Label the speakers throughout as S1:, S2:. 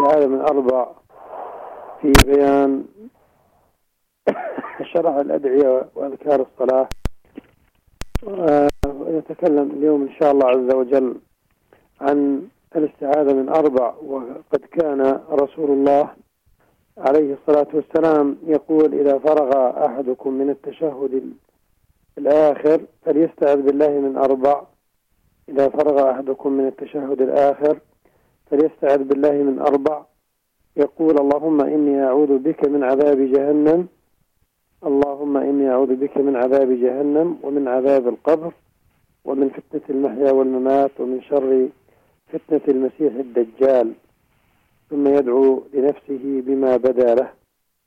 S1: الاستعاذة من أربع في بيان شرح الأدعية وأذكار الصلاة. ونتكلم اليوم إن شاء الله عز وجل عن الاستعاذة من أربع. وقد كان رسول الله عليه الصلاة والسلام يقول: إذا فرغ أحدكم من التشهد الآخر فليستعذ بالله من أربع. إذا فرغ أحدكم من التشهد الآخر فليستعذ بالله من أربع، يقول: اللهم إني أعوذ بك من عذاب جهنم، اللهم إني أعوذ بك من عذاب جهنم ومن عذاب القبر ومن فتنة المحيا والممات ومن شر فتنة المسيح الدجال. ثم يدعو لنفسه بما بدا له.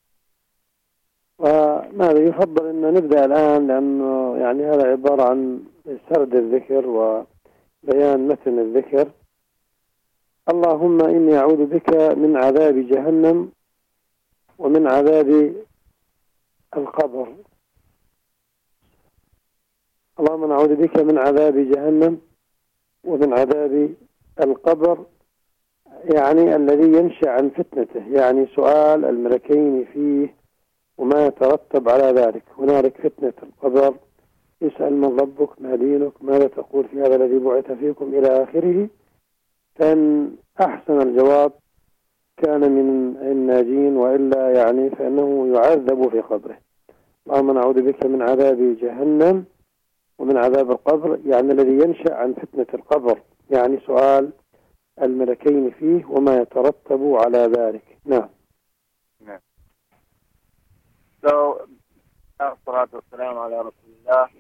S1: وماذا يفضل أن نبدأ الآن، لأنه يعني هذا عبارة عن سرد الذكر وبيان متن الذكر. اللهم إني أعوذ بك من عذاب جهنم ومن عذاب القبر. اللهم نعوذ بك من عذاب جهنم ومن عذاب القبر، يعني الذي ينشأ عن فتنته، يعني سؤال الملكين فيه وما يترتب على ذلك. هنالك فتنة القبر، يسأل من ربك، ما دينك، ماذا تقول في هذا الذي بعث فيكم إلى آخره. فإن أحسن الجواب كان من الناجين، وإلا يعني فإنه يعذب في قبره. اللهم نعوذ بك من عذاب جهنم ومن عذاب القبر، يعني الذي ينشأ عن فتنة القبر، يعني سؤال الملكين فيه وما يترتب على ذلك. نعم.
S2: So, salatu wassalam ala rasulillah.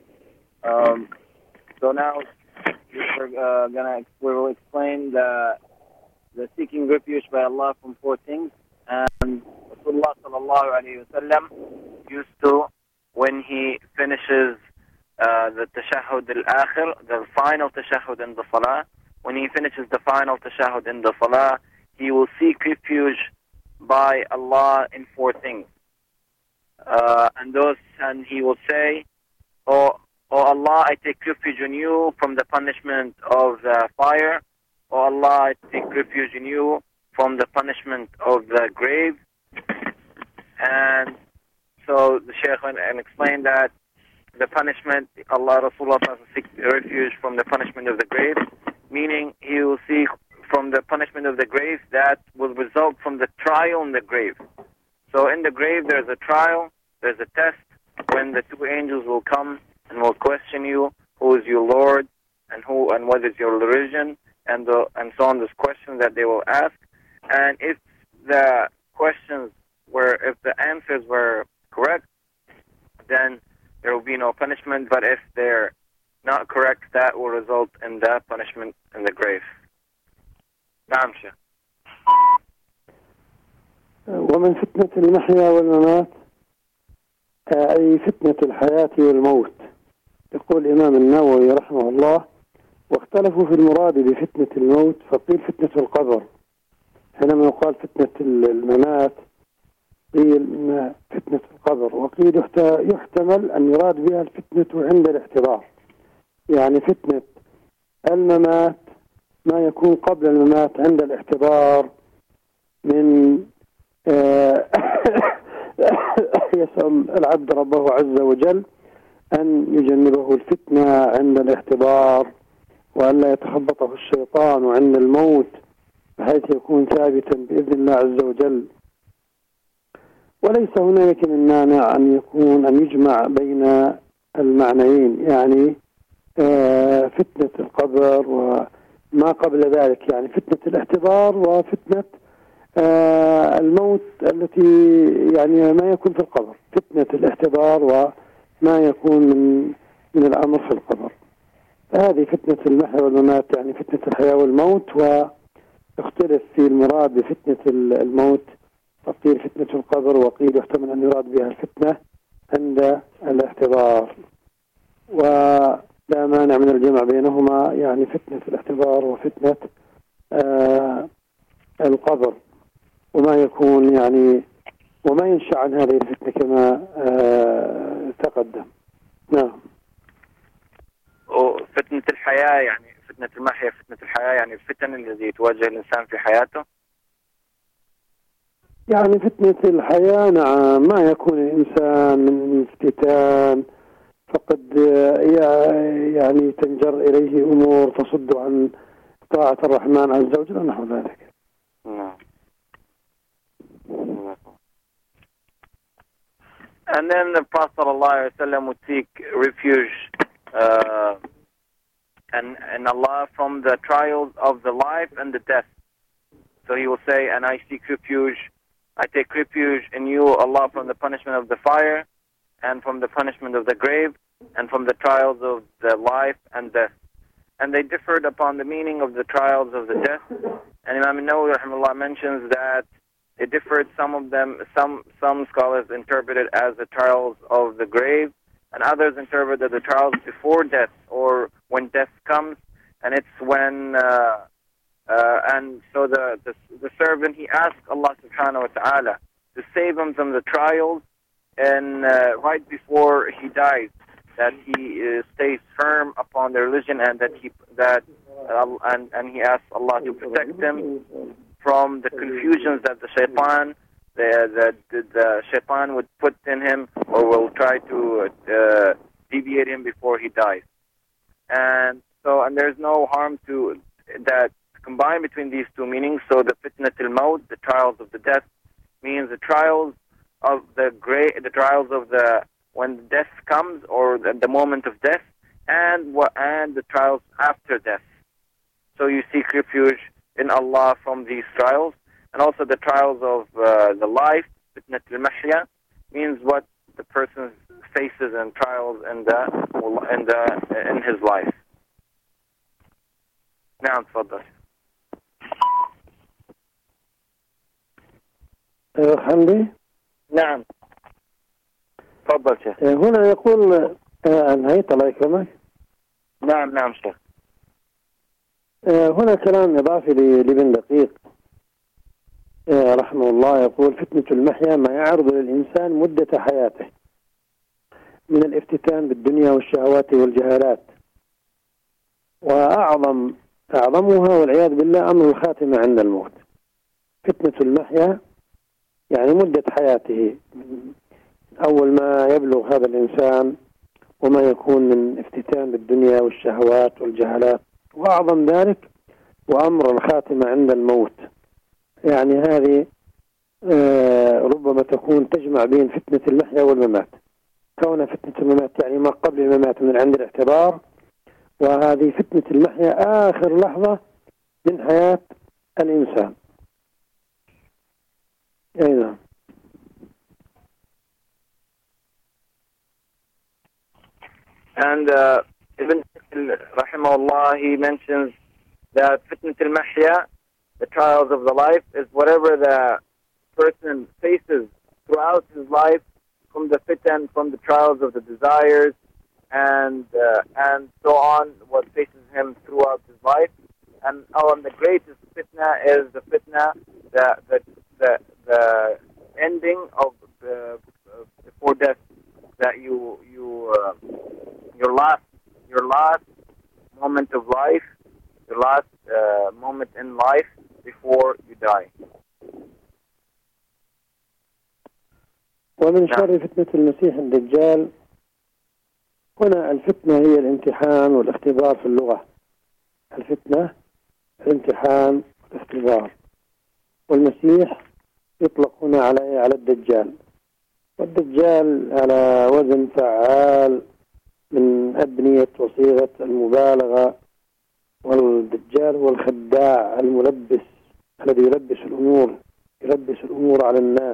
S2: So now we will explain the seeking refuge by Allah from four things. And Rasulullah sallallahu alayhi wa sallam used to, when he finishes the tashahhud al-akhir, the final tashahhud in the salah, when he finishes the final tashahhud in the salah, he will seek refuge by Allah in four things. And he will say, Oh Allah, I take refuge in you from the punishment of the fire. Oh Allah, I take refuge in you from the punishment of the grave. And so the Shaykh and explained that the punishment, Allah Rasulullah seeks refuge from the punishment of the grave, meaning he will seek from the punishment of the grave that will result from the trial in the grave. So in the grave there's a trial, there's a test, when the two angels will come and will question you, who is your Lord, and what is your religion, and so on. There's questions that they will ask, and if the answers were correct, then there will be no punishment. But if they're not correct, that will result in the punishment in the grave. نعم شيخ.
S1: ومن فتنة المحيا والممات، أي فتنة الحياة والموت. يقول الإمام النووي رحمه الله: واختلفوا في المراد بفتنة الموت، فقيل فتنة القبر. حينما يقال فتنة الممات قيل فتنة القبر، وقيل يحتمل أن يراد بها الفتنة عند الاحتضار، يعني فتنة الممات ما يكون قبل الممات عند الاحتضار من يسأل العبد ربه عز وجل أن يجنبه الفتنة عند الاحتضار، وأن لا يتخبطه الشيطان عند الموت، بحيث يكون ثابتا بإذن الله عز وجل. وليس هناك من مانع أن يجمع بين المعنيين، يعني فتنة القبر وما قبل ذلك، يعني فتنة الاحتضار وفتنة الموت التي يعني ما يكون في القبر، فتنة الاحتضار وما يكون من الأمر في القبر. هذه فتنة المحيا والممات، يعني فتنة الحياة والموت. واختلف في المراد بفتنة الموت، فقيل فتنة القبر، وقيل يحتمل أن يراد بها الفتنة عند الاحتضار، ولا مانع من الجمع بينهما، يعني فتنة الاحتضار وفتنة القبر، وما يكون يعني وما ينشأ عن هذه الفتنة كما تقدم. نعم.
S2: وفتنة الحياة، يعني فتنة المحيا، فتنة الحياة يعني الفتن الذي تواجه الإنسان في حياته.
S1: يعني فتنة الحياة نعم، ما يكون الإنسان من افتتان فقد يعني تنجر إليه أمور تصد عن طاعة الرحمن عز وجل ونحو ذلك.
S2: نعم. And then the Prophet ﷺ would seek refuge and Allah from the trials of the life and the death. So he will say, and I seek refuge, I take refuge in you, Allah, from the punishment of the fire and from the punishment of the grave and from the trials of the life and death. And they differed upon the meaning of the trials of the death. And Imam Nawawi rahimahullah mentions that it differed. Some of them, some scholars interpret it as the trials of the grave, and others interpret it the trials before death, or when death comes, and it's when and so the servant, he asks Allah subhanahu wa ta'ala to save him from the trials, and right before he dies, that he stays firm upon the religion, and that he asks Allah to protect him from the confusions that the shaitan would put in him, or will try to deviate him before he dies. And there's no harm to that combine between these two meanings. So the fitnatul maut, the trials of the death, means the trials of the trials of the when death comes, or the moment of death, and the trials after death. So you seek refuge in Allah from these trials. And also the trials of the life, fitnatul mahya, means what the person faces and trials in his life. نعم تفضل.
S1: حمدي.
S2: نعم تفضل شيخ.
S1: هنا يقول انهيت الله يكرمك.
S2: نعم شيخ.
S1: هنا كلام إضافي لابن دقيق رحمه الله، يقول فتنة المحيا ما يعرض للإنسان مدة حياته من الافتتان بالدنيا والشهوات والجهالات، وأعظمها والعياذ بالله أمر الخاتمة عند الموت. فتنة المحيا يعني مدة حياته، أول ما يبلغ هذا الإنسان وما يكون من افتتان بالدنيا والشهوات والجهالات، وأعظم ذلك وأمر الخاتمة عند الموت. يعني هذه ربما تكون تجمع بين فتنة المحيا والممات، كون فتنة الممات يعني ما قبل الممات من عند الاعتبار، وهذه فتنة المحيا آخر لحظة من حياة الإنسان. أي نعم.
S2: And Ibn rahimahullah, he mentions that fitnat al-mahya, the trials of the life, is whatever the person faces throughout his life, from the fitan, from the trials of the desires, and so on, what faces him throughout his life. And the greatest fitna is the fitna, the ending of before death, that your last moment of life, your last moment in life before you die.
S1: ومن شر فتنة المسيح الدجال. هنا الفتنة هي الامتحان والاختبار في اللغة. الفتنة الامتحان والاختبار، والمسيح يطلق هنا على الدجال، والدجال على وزن فعال من أبنية وصيغة المبالغة. والدجال هو الخداع الملبس الذي يلبس الأمور على الناس.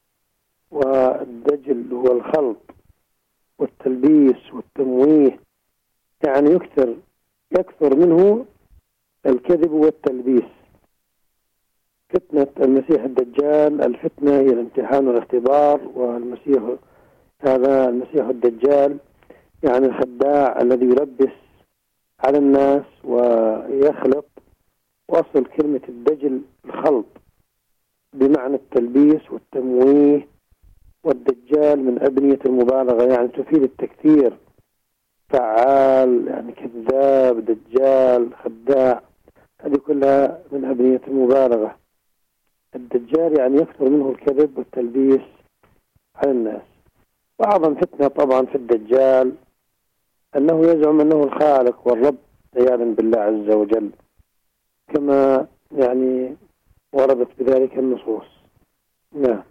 S1: والدجل هو الخلط والتلبيس والتمويه، يعني يكثر منه الكذب والتلبيس. فتنة المسيح الدجال، الفتنة هي الامتحان والاختبار، والمسيح الدجال يعني الخداع الذي يلبس على الناس ويخلط. وأصل كلمة الدجل الخلط بمعنى التلبيس والتمويه، والدجال من أبنية المبالغة يعني تفيد التكثير. فعال يعني كذاب، دجال، خداع، هذه كلها من أبنية المبالغة. الدجال يعني يكثر منه الكذب والتلبيس على الناس. وأعظم فتنة طبعا في الدجال أنه يزعم أنه الخالق والرب عياذا بالله عز وجل، كما يعني وردت بذلك النصوص. نعم.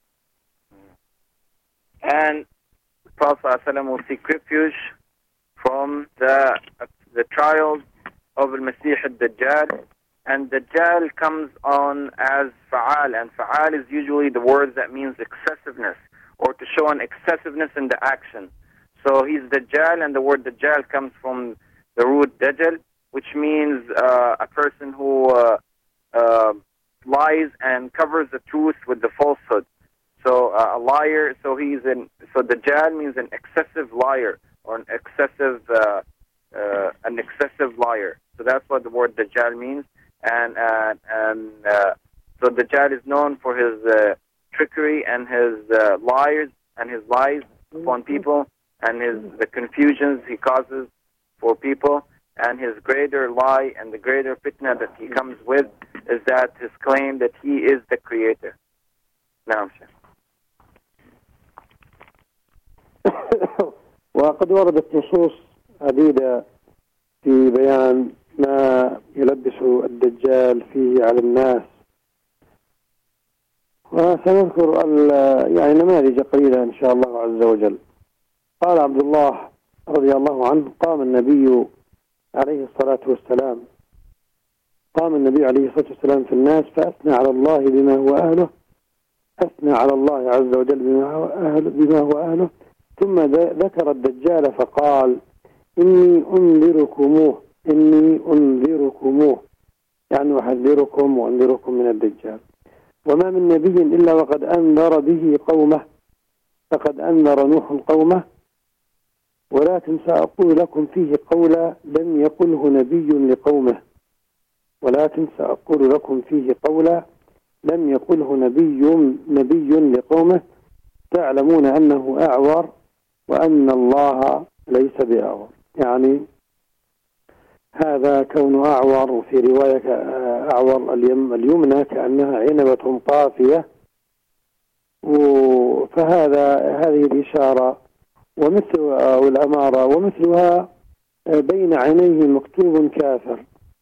S2: And Prophet ﷺ will seek refuge from the trials of al-Masih al-Dajjal. And Dajjal comes on as fa'al, and fa'al is usually the word that means excessiveness, or to show an excessiveness in the action. So he's Dajjal, and the word Dajjal comes from the root Dajjal, which means a person who lies and covers the truth with the falsehood. So a liar. So Dajjal means an excessive liar, or an excessive liar. So that's what the word Dajjal means. And so Dajjal is known for his trickery and his lies upon people, and the confusions he causes for people. And his greater lie and the greater fitna that he comes with is that his claim that he is the creator. Now,
S1: وقد وردت نصوص عديدة في بيان ما يلبس الدجال فيه على الناس، وسنذكر يعني نماذج قليلة إن شاء الله عز وجل. قال عبد الله رضي الله عنه: قام النبي عليه الصلاة والسلام في الناس فأثنى على الله بما هو أهله، أثنى على الله عز وجل بما هو أهله، ثم ذكر الدجال فقال: إني أنذركموه، يعني أحذركم وأنذركم من الدجال. وما من نبي إلا وقد أنذر به قومه، فقد أنذر نوح قومه، ولكن سأقول لكم فيه قولا لم يقله نبي لقومه، نبي لقومه، تعلمون أنه أعور وأن الله ليس بأعور. يعني هذا كون أعور، وفي رواية أعور اليمنى كأنها عنبة طافية، فهذه الإشارة أو الأمارة ومثلها بين عينيه مكتوب كافر،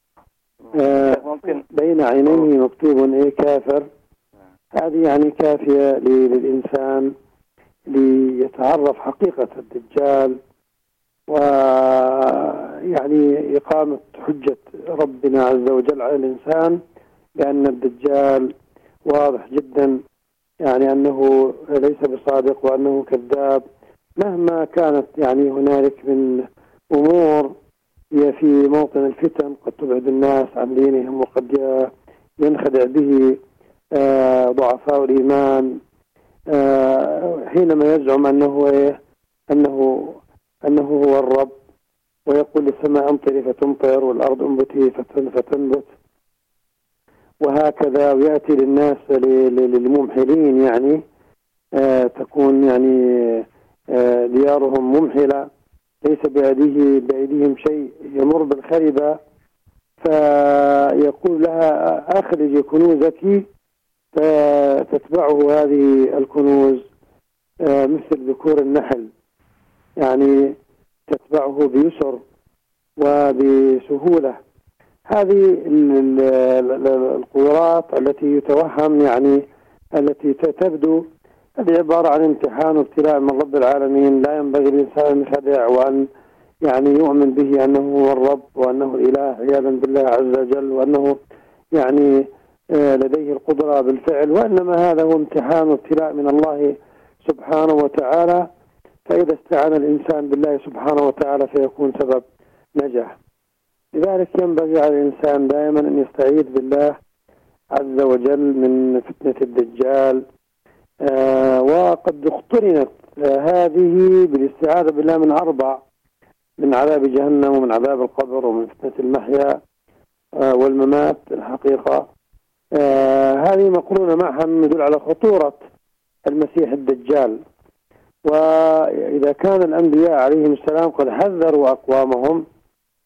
S1: بين عينيه مكتوب كافر. هذه يعني كافية للإنسان ليتعرف حقيقة الدجال، ويعني إقامة حجة ربنا عز وجل على الإنسان، لأن الدجال واضح جدا يعني أنه ليس بصادق وأنه كذاب، مهما كانت يعني هنالك من أمور هي في موطن الفتن قد تبعد الناس عن دينهم، وقد ينخدع به ضعفاء الإيمان حينما يزعم أنه هو الرب، ويقول للسماء امطري فتمطر والأرض انبتي فتنبت، وهكذا. ويأتي للناس للممحلين يعني تكون يعني ديارهم ممحلة، ليس بأيديهم شيء، يمر بالخربة، فيقول لها أخرج كنوزك، فتتبعه هذه الكنوز مثل ذكور النحل، يعني تتبعه بيسر وبسهولة. هذه القدرات التي يتوهم يعني التي تبدو هذه عبارة عن امتحان وابتلاء من رب العالمين. لا ينبغي للإنسان أن يخدع وأن يعني يؤمن به أنه هو الرب وأنه الإله عياذا بالله عز وجل، وأنه يعني لديه القدرة بالفعل، وإنما هذا هو امتحان وابتلاء من الله سبحانه وتعالى. فإذا استعان الإنسان بالله سبحانه وتعالى فيكون سبب نجاح. لذلك ينبغي على الإنسان دائما أن يستعيذ بالله عز وجل من فتنة الدجال. وقد اقترنت هذه بالاستعاذة بالله من 4: من عذاب جهنم، ومن عذاب القبر، ومن فتنة المحيا والممات. الحقيقة هذه مقرونة معها يدل على خطورة المسيح الدجال. وإذا كان الأنبياء عليهم السلام قد حذروا أقوامهم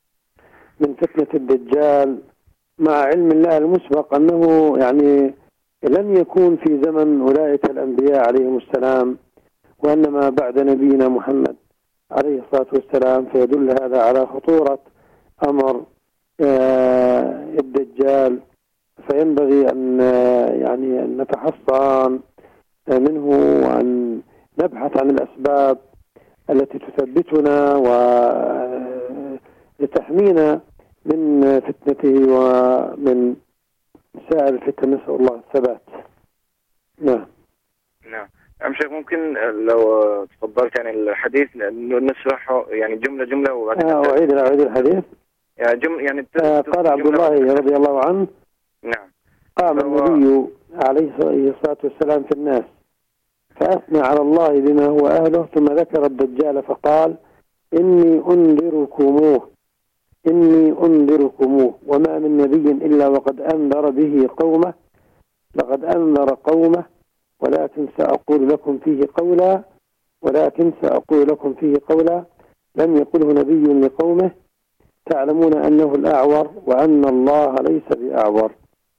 S1: من فتنة الدجال، مع علم الله المسبق أنه يعني لم يكون في زمن أولئك الأنبياء عليهم السلام، وإنما بعد نبينا محمد عليه الصلاة والسلام. فيدل هذا على خطورة أمر الدجال. فينبغي أن يعني أن نتحصن منه، وأن نبحث عن الأسباب التي تثبتنا ولتحمينا من فتنته ومن سائر الفتن. نسأل الله الثبات. نعم.
S2: نعم. شيخ ممكن لو تفضلت يعني الحديث نشرحه يعني جملة وبعد
S1: أعيد الحديث.
S2: يعني
S1: قال عبد الله رضي الله عنه:
S2: نعم،
S1: قام النبي عليه الصلاة والسلام في الناس فأثنى على الله بما هو أهله، ثم ذكر الدجال فقال: إني أنذركموه وما من نبي إلا وقد أنذر به قومه، لقد أنذر قومه ولكن سأقول لكم فيه قولا لم يقله نبي لقومه: تعلمون أنه الأعور وأن الله ليس بأعور.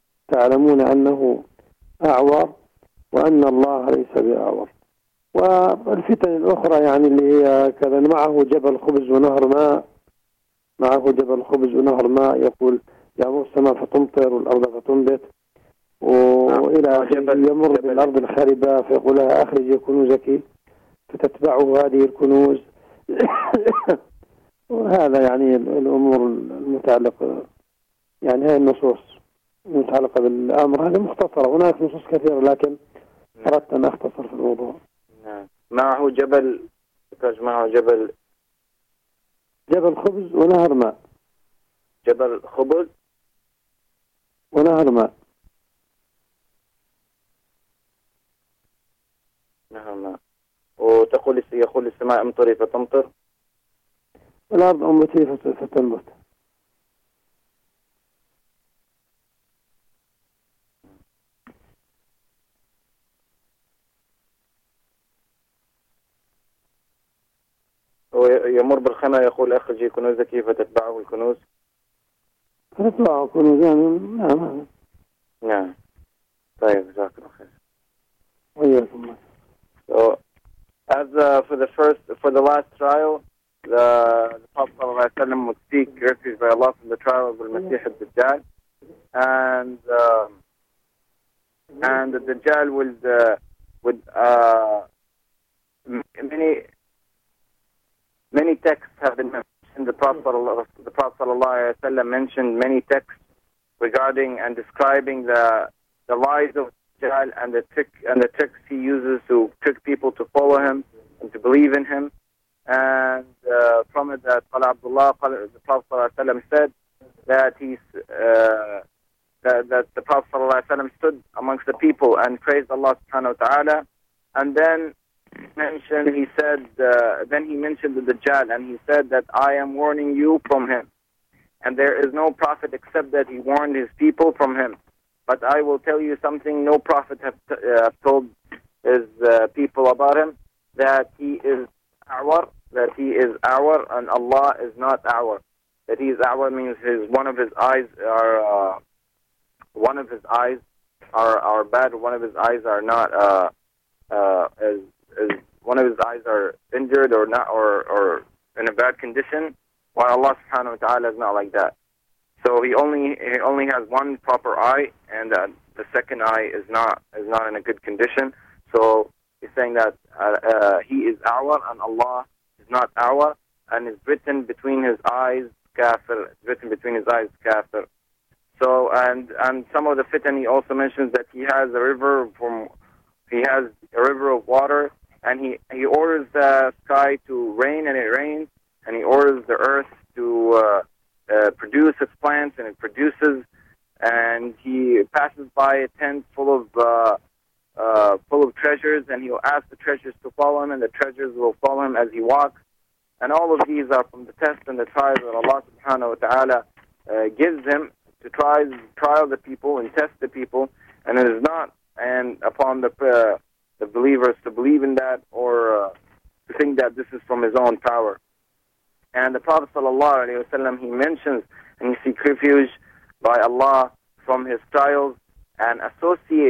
S1: والفتن الأخرى يعني اللي هي كذا: معه جبل خبز ونهر ماء، يقول يأمر السماء فتمطر والأرض فتنبت، وإلى يمر بالأرض الخاربة فيقول لها: أخرج كنوزك، فتتبعه هذه الكنوز. وهذا يعني الأمور المتعلقة، يعني هذه النصوص المتعلقة بالأمر هذا مختصرة. هناك نصوص كثيرة لكن أردت أن أختصر في الموضوع.
S2: نعم. معه جبل
S1: خبز ونهر ماء.
S2: جبل خبز
S1: ونهر ماء.
S2: نهر ماء. وتقول يقول السماء امطري فتمطر،
S1: والأرض أنبتي فتنبت.
S2: ويمر بالخنا يقول: أخرجي كنوزك، فتتبعه الكنوز.
S1: يعني
S2: نعم. طيب، جزاك الله خير.
S1: وإياكم.
S2: So, as for the last trial, the Prophet ﷺ would seek refuge by Allah from the trial of al-Masih al-Dajjal, and the Dajjal would many texts have been mentioned. The Prophet ﷺ mentioned many texts regarding and describing the lies of Dajjal and the tricks he uses to trick people to follow him and to believe in him. And from it that the Prophet ﷺ said that that the Prophet ﷺ stood amongst the people and praised Allah subhanahu wa ta'ala, and then he mentioned the Dajjal, and he said that I am warning you from him, and there is no prophet except that he warned his people from him. But I will tell you something no prophet have told his people about him, that he is Awar, and Allah is not Awar. That he is Awar means one of his eyes are bad, one of his eyes are not one of his eyes are injured or not, or in a bad condition, while Allah subhanahu wa ta'ala is not like that. So he only has one proper eye, and the second eye is not in a good condition. So he's saying that he is Awar and Allah is not Awar, and is written between his eyes kafir. So and some of the fitan, he also mentions that he has a river of water, and he orders the sky to rain, and it rains, and he orders the earth to produce its plants, and it produces, and he passes by a tent full of treasures, and he'll ask the treasures to follow him, and the treasures will follow him as he walks. And all of these are from the tests and the trials that Allah subhanahu wa ta'ala gives him to trial the people and test the people, and it is not upon the believers to believe in that or to think that this is from his own power. And the Prophet sallallahu alaihi wasallam, he mentions and he seeks refuge by Allah from his trials, and associates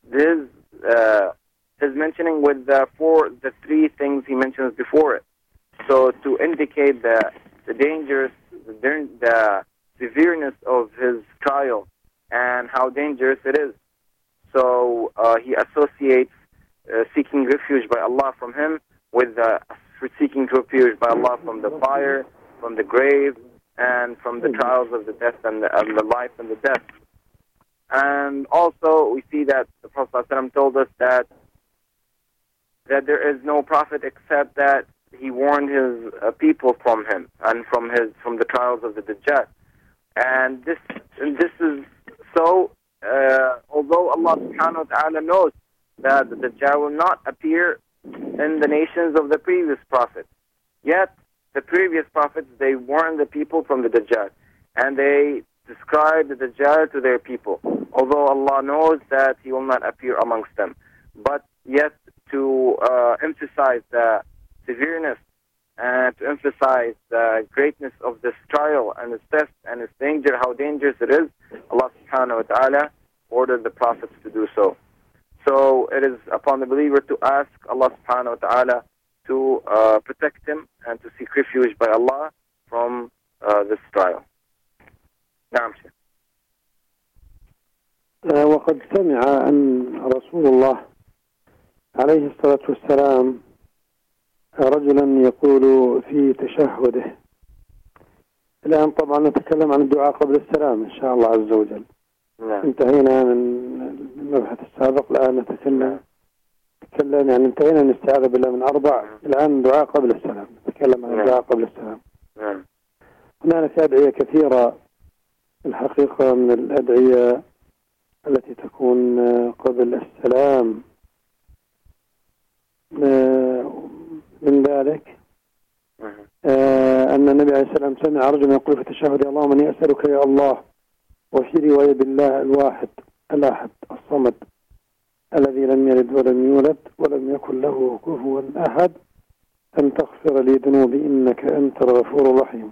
S2: his mentioning with the three things he mentions before it. So to indicate the dangers, the severeness of his trial and how dangerous it is. So he associates seeking refuge by Allah from him with seeking refuge by Allah from the fire, from the grave, and from the trials of the death and the life and the death. And also we see that the Prophet ﷺ told us that there is no prophet except that he warned his people from him and from the trials of the Dajjal. And this is so, although Allah subhanahu wa ta'ala knows that the Dajjal will not appear in the nations of the previous prophets, yet the previous prophets, they warned the people from the Dajjal, and they described the Dajjal to their people, although Allah knows that he will not appear amongst them. But yet, to emphasize the severeness and to emphasize the greatness of this trial and its test and its danger, how dangerous it is, Allah subhanahu wa ta'ala ordered the prophets to do so. So it is upon the believer to ask Allah subhanahu wa ta'ala to protect him and to seek refuge by Allah from this trial. نعم شيخ.
S1: وقد سمع أن رسول الله عليه الصلاة والسلام رجلا يقول في تشهده. الآن طبعا نتكلم عن الدعاء قبل السلام إن شاء الله عز وجل. انتهينا من المبحث السابق، الآن نتكلم يعني انتهينا من الاستعاذة بالله من 4، الآن دعاء قبل السلام، نتكلم عن الدعاء قبل السلام. هناك أدعية كثيرة الحقيقة من الأدعية التي تكون قبل السلام. من ذلك أن النبي عليه السلام سمع رجلا يقول في التشهد: اللهم إني أسألك يا الله، وفي رواية بالله الواحد الأحد الصمد الذي لم يلد ولم يولد ولم يكن له كفوا أحد أن تغفر لي ذنوبي إنك أنت الغفور الرحيم.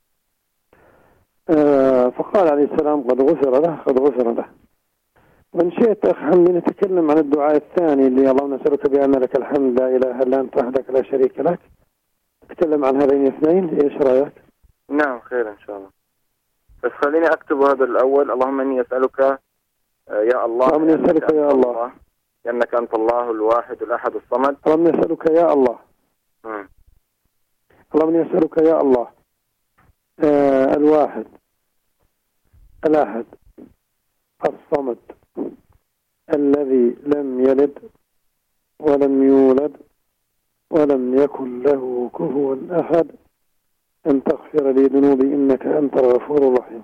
S1: فقال عليه السلام: قد غفر له، قد غفر له. وإن شئت أخ حمدي نتكلم عن الدعاء الثاني اللي اللهم نسألك بأن لك الحمد لا إله إلا أنت وحدك لا شريك لك. نتكلم عن هذين الاثنين، إيش رأيك؟
S2: نعم خير إن شاء الله. بس خليني أكتب هذا الأول: اللهم إني أسألك يا الله،
S1: اللهم إني أسألك يا الله
S2: لأنك أنت الله الواحد الأحد الصمد.
S1: اللهم إني أسألك يا الله. اللهم إني أسألك يا الله الواحد الأحد الصمد الذي لم يلد ولم يولد ولم يكن له كفوا أحد أن تغفر لي ذنوبي إنك أنت الغفور الرحيم.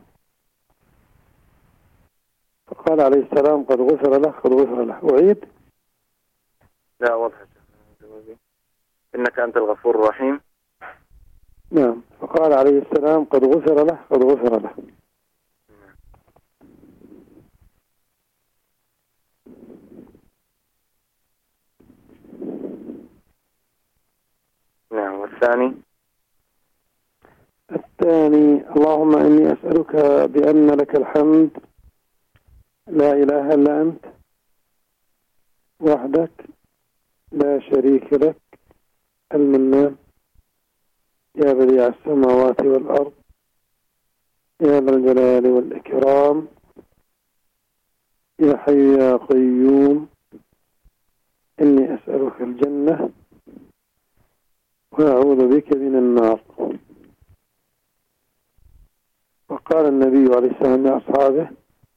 S1: فقال عليه السلام: قد غفر له، قد غفر له. أعيد؟
S2: لا وضحت. إنك أنت الغفور الرحيم.
S1: نعم. فقال عليه السلام: قد غفر له، قد غفر له.
S2: نعم. والثاني
S1: اللهم إني أسألك بأن لك الحمد لا إله إلا أنت وحدك لا شريك لك المنان يا بديع السماوات والأرض يا ذا الجلال والإكرام يا حي يا قيوم إني أسألك الجنة وأعوذ بك من النار. وقال النبي عليه السلام لأصحابه: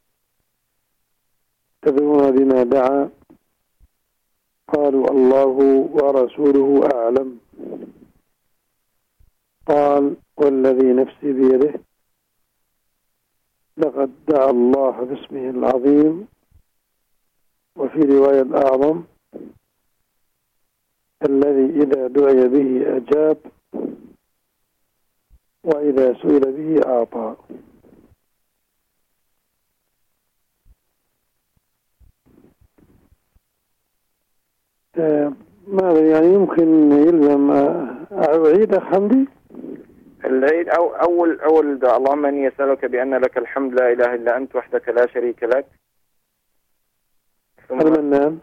S1: تدرون بما دعا؟ قالوا: الله ورسوله أعلم. قال: والذي نفسي بيده لقد دعا الله باسمه العظيم، وفي رواية الأعظم الذي إذا دعي به أجاب وإذا سئل به أعطى. ماذا يعني يمكن يلزم أعيد حمدي؟
S2: العيد أول دعاء: اللهم إني أسألك بأن لك الحمد لا إله إلا أنت وحدك لا شريك لك.
S1: المنان.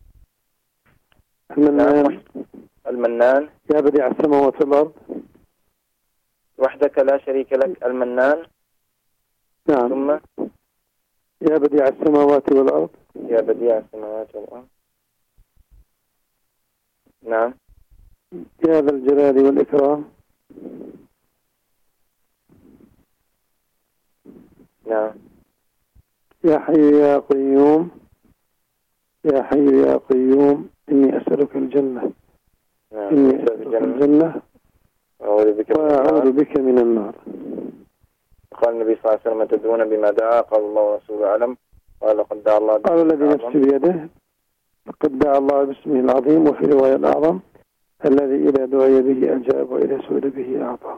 S3: المنان
S1: يا بديع السماوات والأرض
S3: وحدك لا شريك لك المنان.
S1: نعم.
S3: ثم
S1: يا بديع السماوات والأرض.
S3: يا بديع السماوات والأرض. نعم.
S1: يا ذا الجلال والإكرام.
S3: نعم.
S1: يا حي يا قيوم. يا حي يا قيوم إني أسألك الجنة.
S3: نعم.
S1: إني أسألك الجنة وأعوذ بك من النار.
S3: قال النبي صلى الله عليه وسلم تدرون بما دعا؟ قال الله ورسوله أعلم. قال لقد دعا الله.
S1: قال الذي نفسي بيده لقد دعا الله باسمه العظيم، وفي رواية الأعظم الذي إذا دعي به أجاب وإذا سئل به أعطى.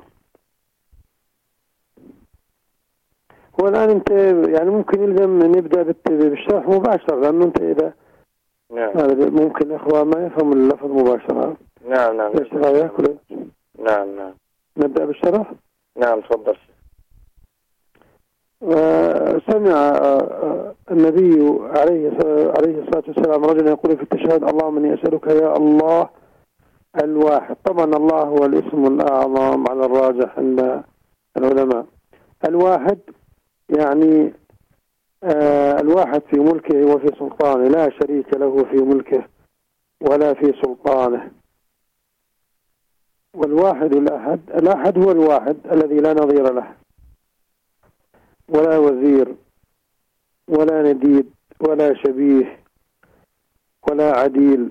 S1: والآن أنت يعني ممكن يلزم نبدأ بالشرح مباشرة، لأنه أنت إذا ممكن إخوة ما يفهموا اللفظ مباشرة.
S3: نعم.
S1: ايش رأيك؟
S3: نعم.
S1: نبدأ بالشرح.
S3: نعم تفضل.
S1: سمع النبي عليه الصلاة والسلام رجلا يقول في التشهد اللهم إني أسألك يا الله الواحد. طبعا الله هو الاسم الأعظم على الراجح عند العلماء. الواحد يعني الواحد في ملكه وفي سلطانه، لا شريك له في ملكه ولا في سلطانه. والواحد الأحد هو الواحد الذي لا نظير له ولا وزير ولا نديد ولا شبيه ولا عديل.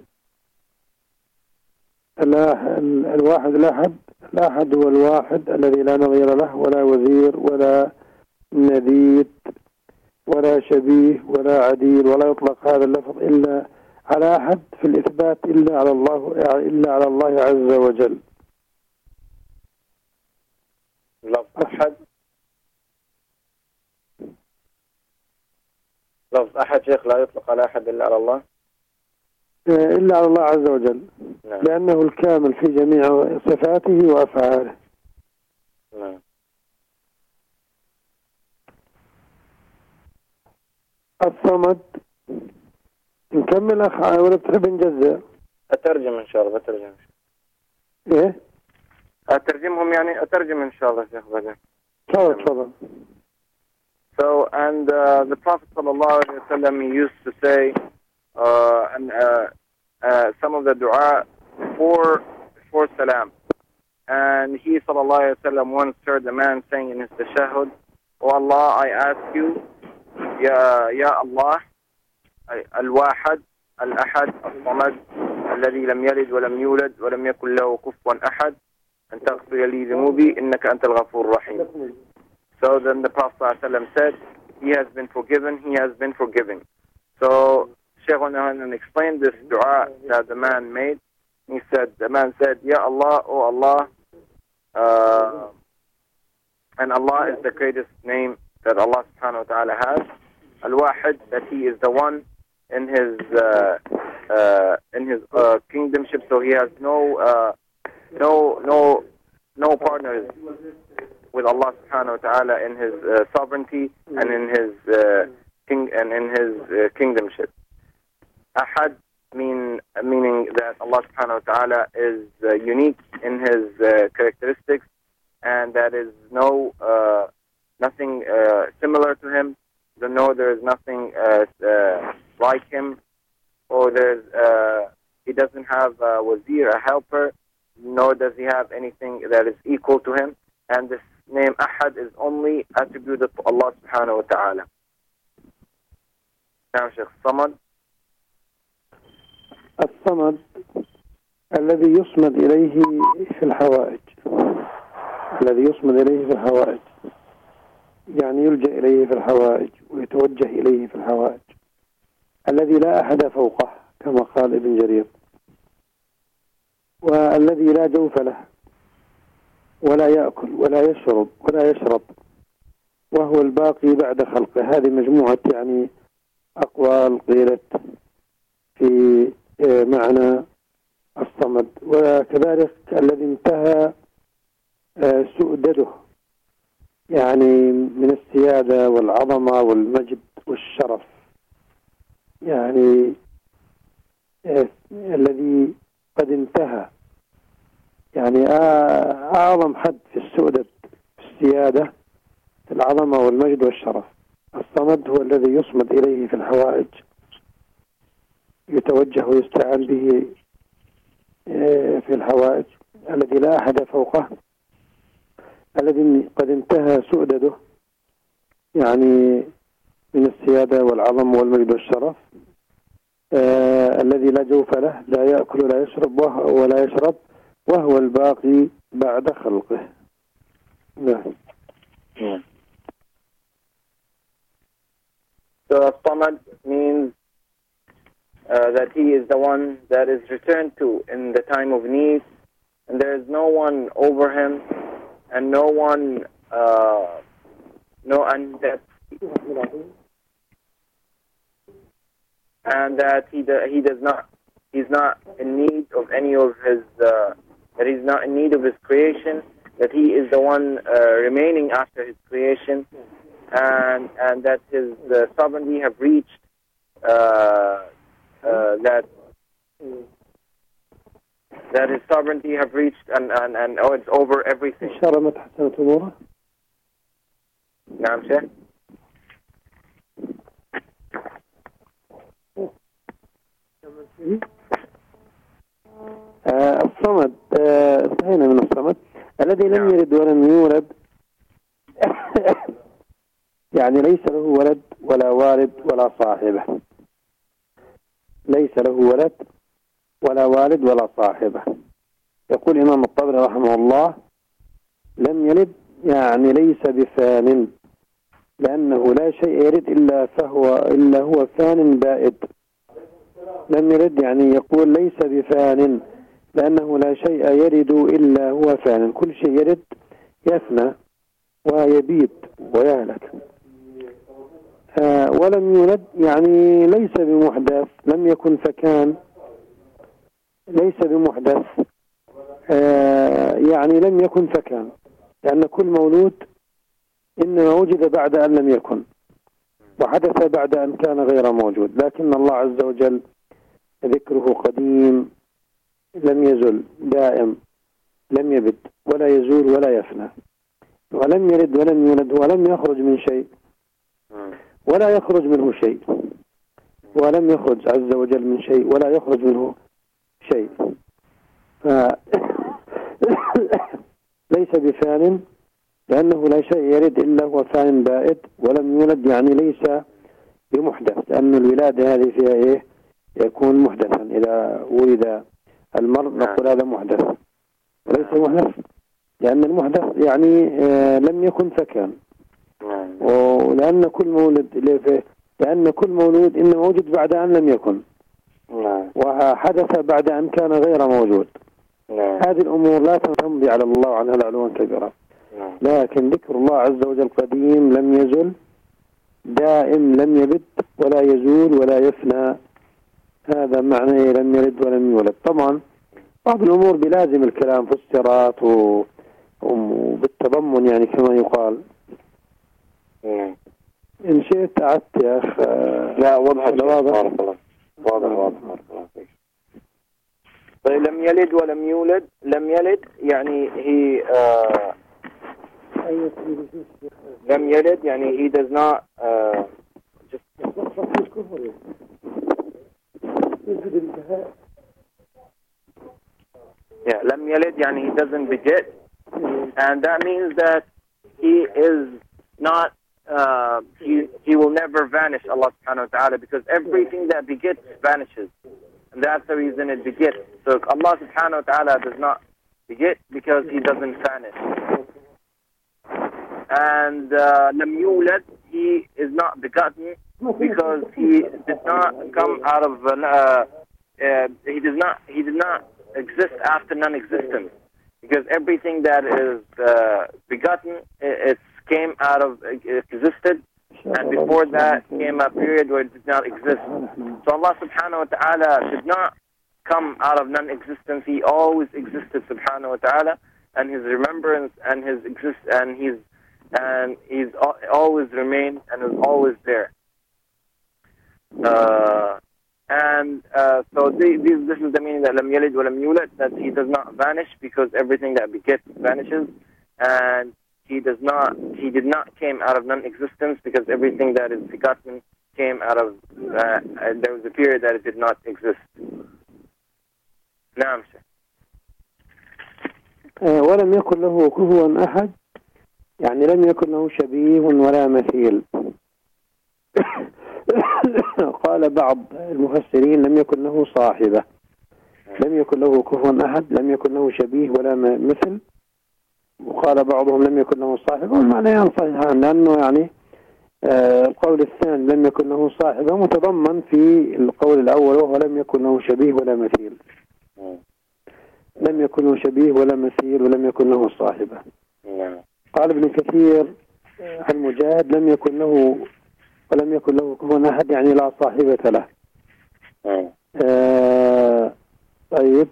S1: الأحد هو الواحد الذي لا نظير له ولا وزير ولا نديد ولا شبيه ولا عديل، ولا يطلق هذا اللفظ إلا على أحد في الإثبات إلا على الله عز وجل.
S3: لفظ أحد شيخ لا يطلق على أحد إلا على الله،
S1: إلا على الله عز وجل.
S3: نعم.
S1: لأنه الكامل في جميع صفاته وأفعاله.
S3: نعم.
S1: الصمد نكمل أخ ولا بتحب نجزء؟
S3: أترجم إن شاء الله. بترجم
S1: إيه؟
S3: أترجمهم يعني أترجم إن شاء الله شيخ بعدين.
S1: تفضل.
S3: So and the Prophet sallallahu alaihi wasallam, he used to say some of the dua before salam, and he sallallahu alaihi wasallam once heard a man saying in his tashahhud, "Oh Allah, I ask you, ya Allah, al-Wahid, al-Ahad, al-Samad, الذي لم يلد ولم يولد ولم يكن له كفوا أحد أن تغفر لي ذنوبي إنك أنت الغفور الرحيم." So then the Prophet ﷺ said, he has been forgiven, he has been forgiving. So Shaykh Onahan explained this dua that the man made. The man said, Ya Allah, oh Allah, and Allah is the greatest name that Allah subhanahu wa ta'ala has. Al-Wahid, that he is the one in his kingdomship, so he has no partners with Allah subhanahu wa ta'ala in his sovereignty and in his kingdomship. Ahad meaning that Allah subhanahu wa ta'ala is unique in his characteristics, and that is nothing similar to him. There is nothing like him, or he doesn't have a wazir, a helper, nor does he have anything that is equal to him. And this name Ahad is only attributed to Allah subhanahu wa ta'ala. Now Shaykh, Samad.
S1: الصمد الذي يصمد إليه في الحوائج، يعني يلجأ إليه في الحوائج ويتوجه إليه في الحوائج، الذي لا أحد فوقه كما قال ابن جرير، والذي لا جوف له ولا يأكل ولا يشرب وهو الباقي بعد خلقه. هذه مجموعة يعني أقوال قيلت في معنى الصمد. وكذلك الذي انتهى سؤدده، يعني من السيادة والعظمة والمجد والشرف، يعني الذي قد انتهى، يعني أعظم حد في السؤدد في السيادة في العظمة والمجد والشرف. الصمد هو الذي يصمد إليه في الحوائج، يتوجه ويستعان به في الحوائج، الذي لا أحد فوقه، الذي قد انتهى سؤدده يعني من السيادة والعظم والمجد والشرف، الذي لا جوف له، لا يأكل ولا يشرب ولا يشرب، وهو الباقي بعد خلقه.
S2: So Samad means that he is the one that is returned to in the time of need, and there is no one over him, and no one, he's not in need of any of his, that he's not in need of his creation, that he is the one remaining after his creation, and that his sovereignty have reached that his sovereignty have reached and it's over everything. نعم شيخ.
S1: الصمد، انتهينا من الصمد الذي لم يلد ولم يولد يعني ليس له ولد ولا والد ولا صاحبة، ليس له ولد ولا والد ولا صاحبة. يقول الإمام الطبري رحمه الله: لم يلد يعني ليس بفان، لأنه لا شيء يرد إلا هو فان بائد. لم يلد يعني يقول ليس بفان، لأنه لا شيء يرد إلا هو فان، كل شيء يرد يفنى ويبيد ويهلك. ولم يولد يعني ليس بمحدث، لم يكن فكان، ليس بمحدث يعني لم يكن فكان، لأن كل مولود إنما وجد بعد أن لم يكن، وحدث بعد أن كان غير موجود. لكن الله عز وجل ذكره قديم، لم يزل، دائم، لم يبد ولا يزول ولا يفنى. ولم يلد ولم يولد، ولم يخرج من شيء ولا يخرج منه شيء، ولم يخرج عز وجل من شيء ولا يخرج منه شيء. ليس بفان، لأنه لا شيء يرد إلا هو فان بائد. ولم يولد يعني ليس بمحدث، لأن الولادة هذه فيها إيه؟ يكون محدثا. إذا ولد المرء نقول هذا محدث، وليس محدث لأن المحدث يعني لم يكن فكان. ولأن كل مولود إنما وجد بعد أن لم يكن، وحدث بعد أن كان غير موجود. هذه الأمور لا تنضي على الله عنها العلوا كبيرة، لكن ذكر الله عز وجل قديم، لم يزل، دائم، لم يبد ولا يزول ولا يفنى. هذا معنى لم يلد ولم يولد. طبعا بعض الأمور بلازم الكلام فسرات وبالتضمن يعني كما يقال. إن شئت عدت يا أخ.
S2: لا واضح. طيب لم يلد ولم يولد. لم يلد يعني هي لم يلد يعني he does not لم يلد يعني he doesn't beget, and that means that he is not he will never vanish, Allah subhanahu wa ta'ala, because everything that begets vanishes, and that's the reason it begets. So Allah subhanahu wa ta'ala does not beget because he doesn't vanish. And lam yulad, he is not begotten because he did not come out of he did not exist after non-existence, because everything that is begotten, it came out of, it existed, and before that came a period where it did not exist. So Allah subhanahu wa ta'ala did not come out of non-existence. He always existed subhanahu wa ta'ala, and his remembrance and his he's always remained and is always there.
S3: this is the meaning that lam yalid wa lam yulad, that he does not vanish because everything that begets vanishes, and he did not came out of non-existence because everything that is begotten came out of there was a period that it did not exist. نعم.
S1: ولم يكن له كفوا أحد، يعني لم يكن له شبيه ولا مثيل. قال بعض المفسرين لم يكن له صاحبة، لم يكن له كفوا أحد، لم يكن له شبيه ولا مثل. وقال بعضهم لم يكن له صاحبة، والمعنيان صحيحان، لأنه يعني القول الثاني لم يكن له صاحبة متضمن في القول الأول وهو لم يكن له شبيه ولا مثيل. لم يكن له شبيه ولا مثيل ولم يكن له صاحبة. قال ابن كثير عن مجاهد لم يكن له ولم يكن له كفوا أحد، يعني لا صاحبة له. طيب.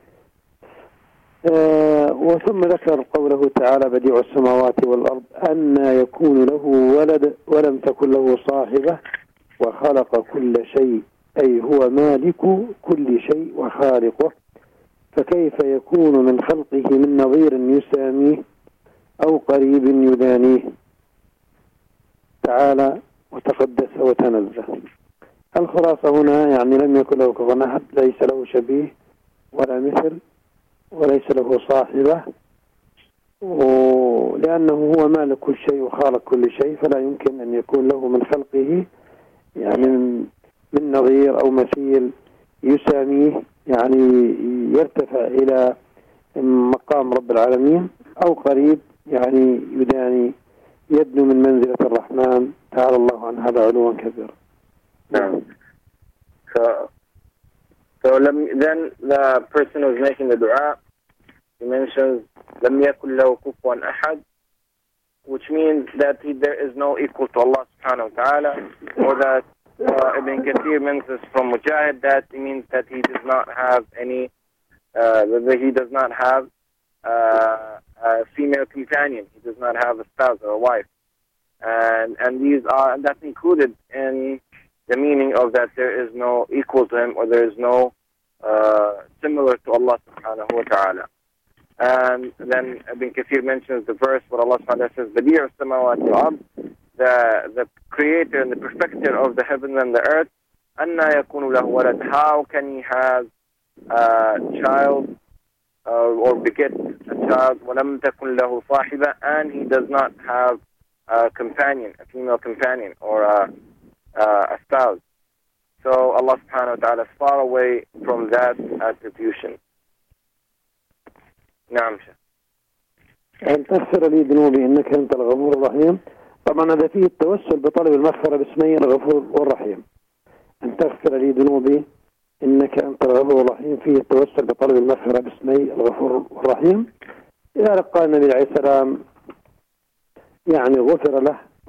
S1: وثم ذكر قوله تعالى بديع السماوات والأرض أن يكون له ولد ولم تكن له صاحبة وخلق كل شيء، أي هو مالك كل شيء وخالقه، فكيف يكون من خلقه من نظير يساميه أو قريب يدانيه تعالى وتقدس وتنزه. الخلاصة هنا يعني لم يكن له كفوا أحد، ليس له شبيه ولا مثل وليس له صاحبة، لأنه هو مالك كل شيء وخالق كل شيء، فلا يمكن أن يكون له من خلقه يعني من نظير أو مثيل يساميه، يعني يرتفع إلى مقام رب العالمين، أو قريب يعني يداني يدنو من منزلة الرحمن تعالى الله عن هذا علوا كبيرا.
S3: نعم. So then the person who's making the dua, he mentions لم يكن له كفوا أحد, which means that there is no equal to Allah subhanahu wa ta'ala, or that Ibn Kathir mentions from Mujahid that it means that he does not have any, he does not have a female companion, he does not have a spouse or a wife, and that's included in the meaning of that there is no equal to him, or there is no similar to Allah subhanahu wa ta'ala. And then Ibn Kathir mentions the verse where Allah subhanahu wa ta'ala says, Badi' as-samawati wal-ard, the creator and the perfecter of the heavens and the earth, anna yakunu lahu walad, how can he have a child or beget a child, walam takun lahu sahiba, and he does not have a companion, a female companion or a spouse. So Allah subhanahu wa ta'ala is far away from that attribution. نعم.
S1: أن تغفر لي ذنوبي إنك أنت الغفور الرحيم. طبعا هذا فيه التوسل بطلب المغفرة باسمي الغفور والرحيم. أن تغفر لي ذنوبي إنك أنت الغفور الرحيم، فيه التوسل بطلب المغفرة باسمي الغفور الرحيم. إذا لقى النبي عليه السلام يعني غفر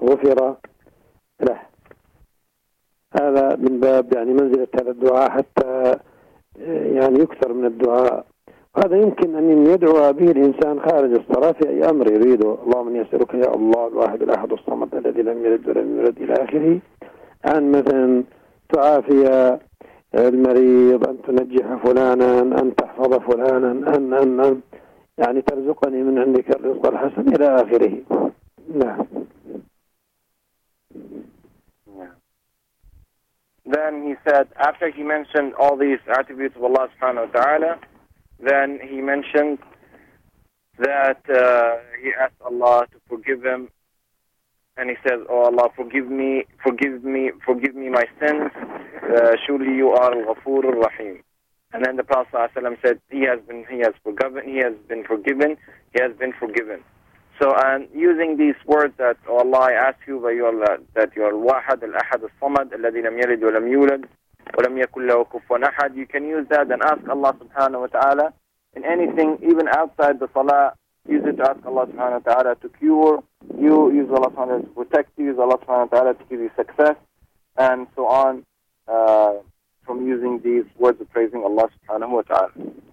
S1: له. هذا من باب يعني منزلة هذا الدعاء، حتى يعني يكثر من الدعاء. هذا يمكن أن يدعو به الإنسان خارج الصلاة في أي أمر يريده. اللهم إني أسألك يا الله الواحد الأحد الصمد الذي لم يلد ولم يولد إلى آخره، أن مثلا تعافي المريض، أن تنجح فلانا، أن تحفظ فلانا، أن يعني ترزقني من عندك الرزق الحسن إلى آخره. نعم.
S3: Then he said, after he mentioned all these attributes of Allah subhanahu wa ta'ala, then he mentioned that he asked Allah to forgive him, and he says, "Oh Allah, forgive me my sins. Surely you are Al-Ghafur Ar-Rahim." And then the Prophet ﷺ said, "He has been forgiven." So, and using these words that, "Oh Allah, I ask you that you are Al-Wahid Al-Ahad Al-Samad Alladhi lam yalid wa lam yulad wa lam yakul lahu kufuwan ahad," you can use that and ask Allah subhanahu wa ta'ala in anything, even outside the salah. Use it to ask Allah subhanahu wa ta'ala to cure you, use Allah subhanahu wa ta'ala to protect you, use Allah subhanahu wa ta'ala to give you success, and so on, from using these words of praising Allah subhanahu wa ta'ala.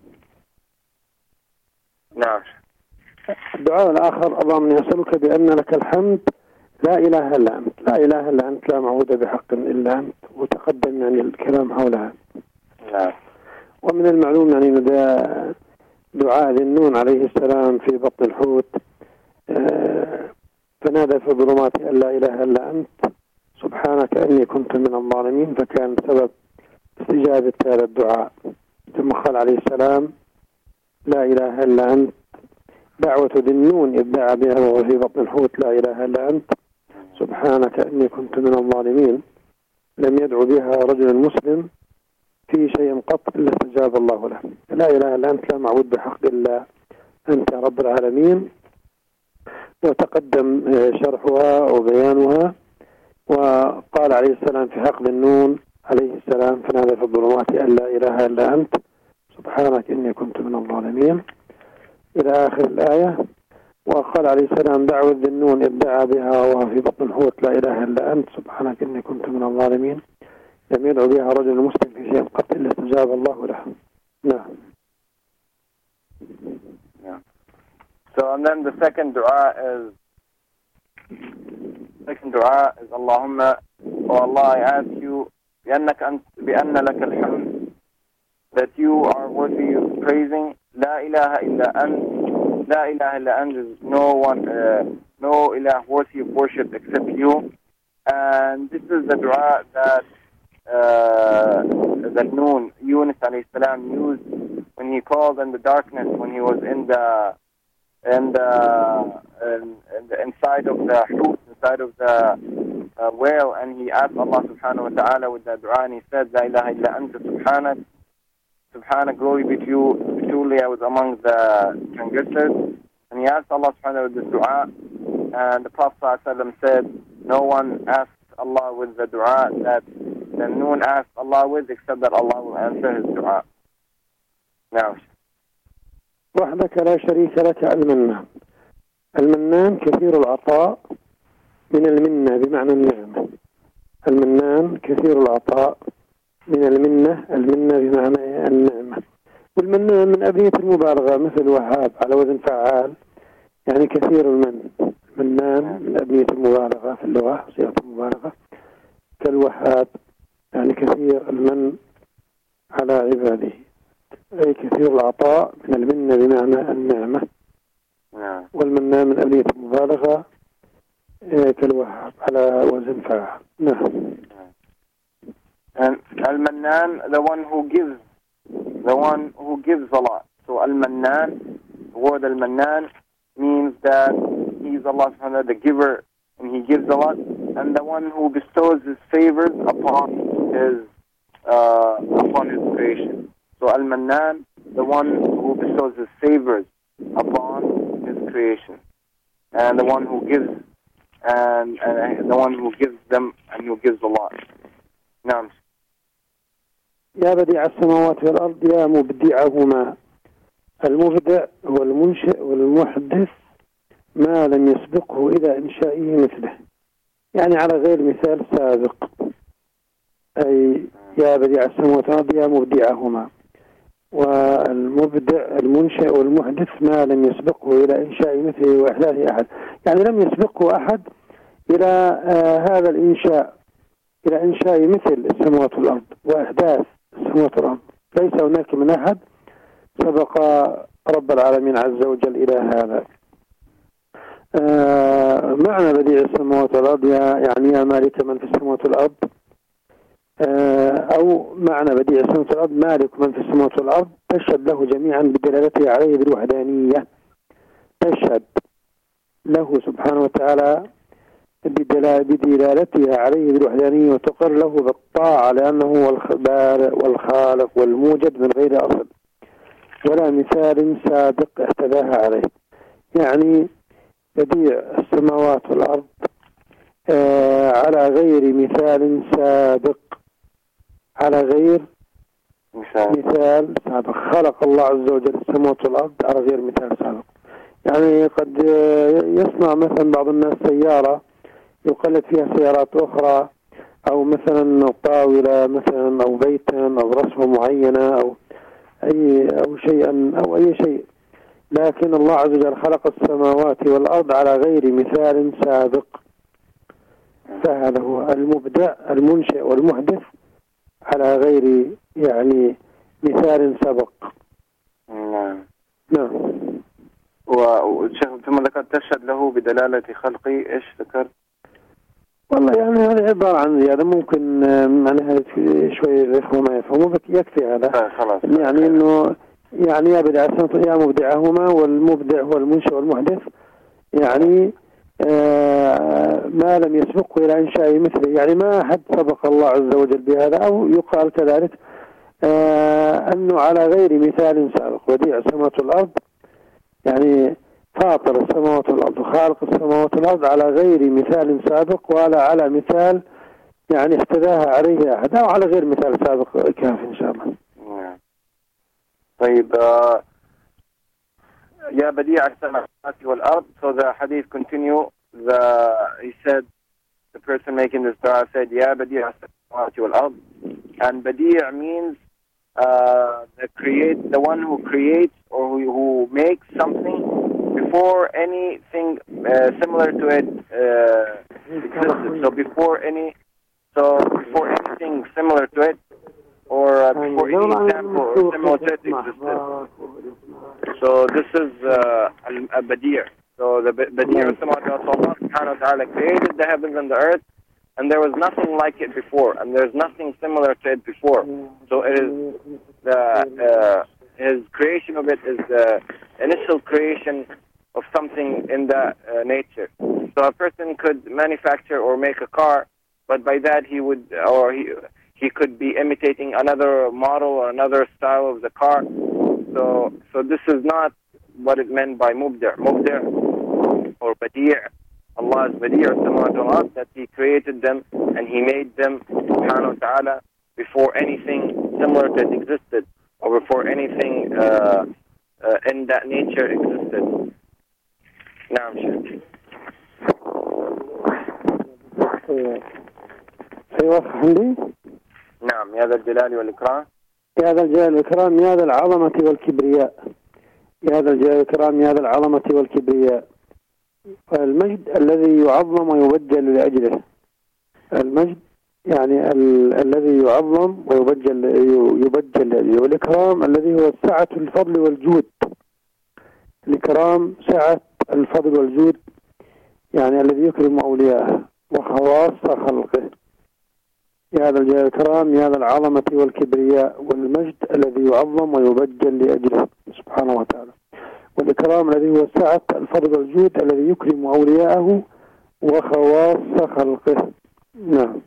S3: Now,
S1: الدعاء الآخر: اللهم إني أسألك بأن لك الحمد لا إله إلا أنت، لا إله إلا أنت، لا معبود بحق إلا أنت. وتقدم يعني الكلام حولها. ومن المعلوم يعني دعاء ذي النون عليه السلام في بطن الحوت، فنادى في الظلمات أن لا إله إلا أنت سبحانك إني كنت من الظالمين، فكان سبب استجابة هذا الدعاء. ثم قال عليه السلام لا إله إلا أنت، دعوة ذي النون إذ دعا بها وهو في بطن الحوت لا إله إلا أنت سبحانك إني كنت من الظالمين، لم يدعو بها رجل مسلم في شيء قط إلا استجاب الله له. لا إله إلا أنت لا معبود بحق إلا أنت رب العالمين. وتقدم شرحها وبيانها. وقال عليه السلام في حق النون عليه السلام فنادى في الظلمات أن لا إله إلا أنت سبحانك إني كنت من الظالمين إلى آخر الآية. وقال عليه السلام دعوة ذي النون إذ دعا بها وهو في بطن الحوت لا إله إلا أنت سبحانك إني كنت من الظالمين، لم يدعو بها رجل مسلم في شيء قط إلا استجاب الله له. نعم.
S3: So and then the second dua is Allahumma, oh Allah, I ask you بأن لك الحمد, that you are worthy of praising. La ilaha illa ant, la ilaha illa ant, is no ilah worthy of worship except you. And this is the dua that that Noon, Yunus alayhi salam, used when he called in the darkness, when he was inside of the hoot, inside of the whale, and he asked Allah subhanahu wa ta'ala with that dua, and he said, La ilaha illa anta subhanak, subhanak, glory be to you, truly I was among the transgressors. And he asked Allah subhanahu wa ta'ala with this dua, and the Prophet sallallahu said, no one asked Allah with the dua that the Noon asked Allah with, except that Allah will answer his dua. Now,
S1: وحدك لا شريك لك المنان. المنان كثير العطاء من المنة بمعنى النعمة. المنان كثير العطاء من المنة بمعنى النعمة. والمنان من أبنية المبالغة مثل وهاب على وزن فعال، يعني كثير المن. منان من أبنية المبالغة في اللغة، صيغة المبالغة، كالوهاب يعني كثير المن على عباده، أي كثير العطاء من المنة بمعنى النعمة. والمنان من أبنية المبالغة كالوهاب على وزن فاعل. نعم.
S3: And Al-Mannan, the one who gives a lot. So Al-Mannan, the word Al-Mannan means that he's Allah subhanahu wa ta'ala, the giver, and he gives a lot, and the one who bestows his favors upon his creation. So Al-Mannan, the one who bestows his favors upon his creation, and the one who gives, and the one who gives them, and who gives a lot. Now,
S1: يا بديع السماوات والأرض يا مبدعهما. المبدع هو المنشئ والمحدث ما لم يسبقه إلى إنشائه مثله، يعني على غير مثال سابق. أي يا بديع السماوات والأرض يا مبدعهما. والمبدع المنشئ والمحدث ما لم يسبقه إلى إنشاء مثله وإحداث أحد، يعني لم يسبقه أحد إلى هذا الإنشاء، إلى إنشاء مثل السماوات والأرض وإحداث السماوات والأرض. ليس هناك من أحد سبق رب العالمين عز وجل إلى هذا. معنى بديع السماوات والأرض يعني يا مالك من في السماوات والأرض، أو معنى بديع السماوات والأرض مالك من في السماوات والأرض، تشهد له جميعا بدلالته عليه بالوحدانية. تشهد له سبحانه وتعالى بدلالتها عليه بالوحدانية، وتقر له بالطاعة لأنه هو البارئ والخالق والموجد من غير أصل ولا مثال سابق احتذاها عليه. يعني بديع السماوات والأرض على غير مثال سابق، على غير مثال سابق. خلق الله عز وجل السماوات والأرض على غير مثال سابق. يعني قد يصنع مثلا بعض الناس سيارة يقلد فيها سيارات أخرى، أو مثلا طاولة مثلا، أو بيتا، أو رسمة معينة، أو شيئا أو أي شيء، لكن الله عز وجل خلق السماوات والأرض على غير مثال سابق. فهذا هو المبدع المنشئ والمحدث على غير يعني مثال سبق.
S3: نعم.
S1: نعم.
S3: ثم ذكرت تشهد له بدلالة خلقي، إيش ذكرت؟
S1: والله يعني هذه عبارة عن زيادة ممكن معناها شوي الإخوة ما يفهموا، يكفي هذا.
S3: خلاص.
S1: يعني إنه يعني يا بدع السنة يا مبدعهما، والمبدع هو المنشئ والمحدث، يعني ما لم يسبقه إلى إنشاء مثله، يعني ما أحد سبق الله عز وجل بهذا، أو يقال كذلك أنه على غير مثال سابق، بديع السماوات والأرض، يعني فاطر السماوات والأرض وخالق السماوات والأرض على غير مثال سابق، ولا على مثال يعني احتذاها عليه أحد، أو على غير مثال سابق كاف إن شاء الله.
S3: طيب يا بديع السماوات والأرض. So the hadith continue. He said, the person making this dua said, يا بديع السماوات والأرض, and بديع means the one who creates or who makes something before anything similar to it existed. So before anything similar to it, or before any example or similar to it existed. So this is a Badir. So the Badir of Allah subhanahu wa ta'ala created the heavens and the earth, and there was nothing like it before, and there's nothing similar to it before. So it is his creation of it is the initial creation of something in that nature. So a person could manufacture or make a car, but by that he could be imitating another model or another style of the car. So this is not what it meant by Mubda' or Badi'. Allah is Badi' al-Samawat wal-Ard, that He created them and He made them subhanahu wa ta'ala before anything similar to it existed, or before anything in that nature existed. نعم شيخ.
S1: سيوضح عندي؟
S3: نعم. يا ذا الجلال والإكرام.
S1: يا ذا الجلال والإكرام، يا ذا العظمة والكبرياء. يا ذا الجلال والإكرام، يا ذا العظمة والكبرياء. المجد الذي يعظم ويبجل لأجله. المجد يعني الذي يعظم ويبجل لأجله. والإكرام الذي هو سعة الفضل والجود. الإكرام سعة الفضل والجود، يعني الذي يكرم أولياءه وخواص خلقه. يا ذا الجلال والإكرام، يا ذا العظمة والكبرياء، والمجد الذي يعظم ويبجل لأجله سبحانه وتعالى. والإكرام الذي هو سعة الفضل والجود الذي يكرم أولياءه وخواص خلقه. نعم.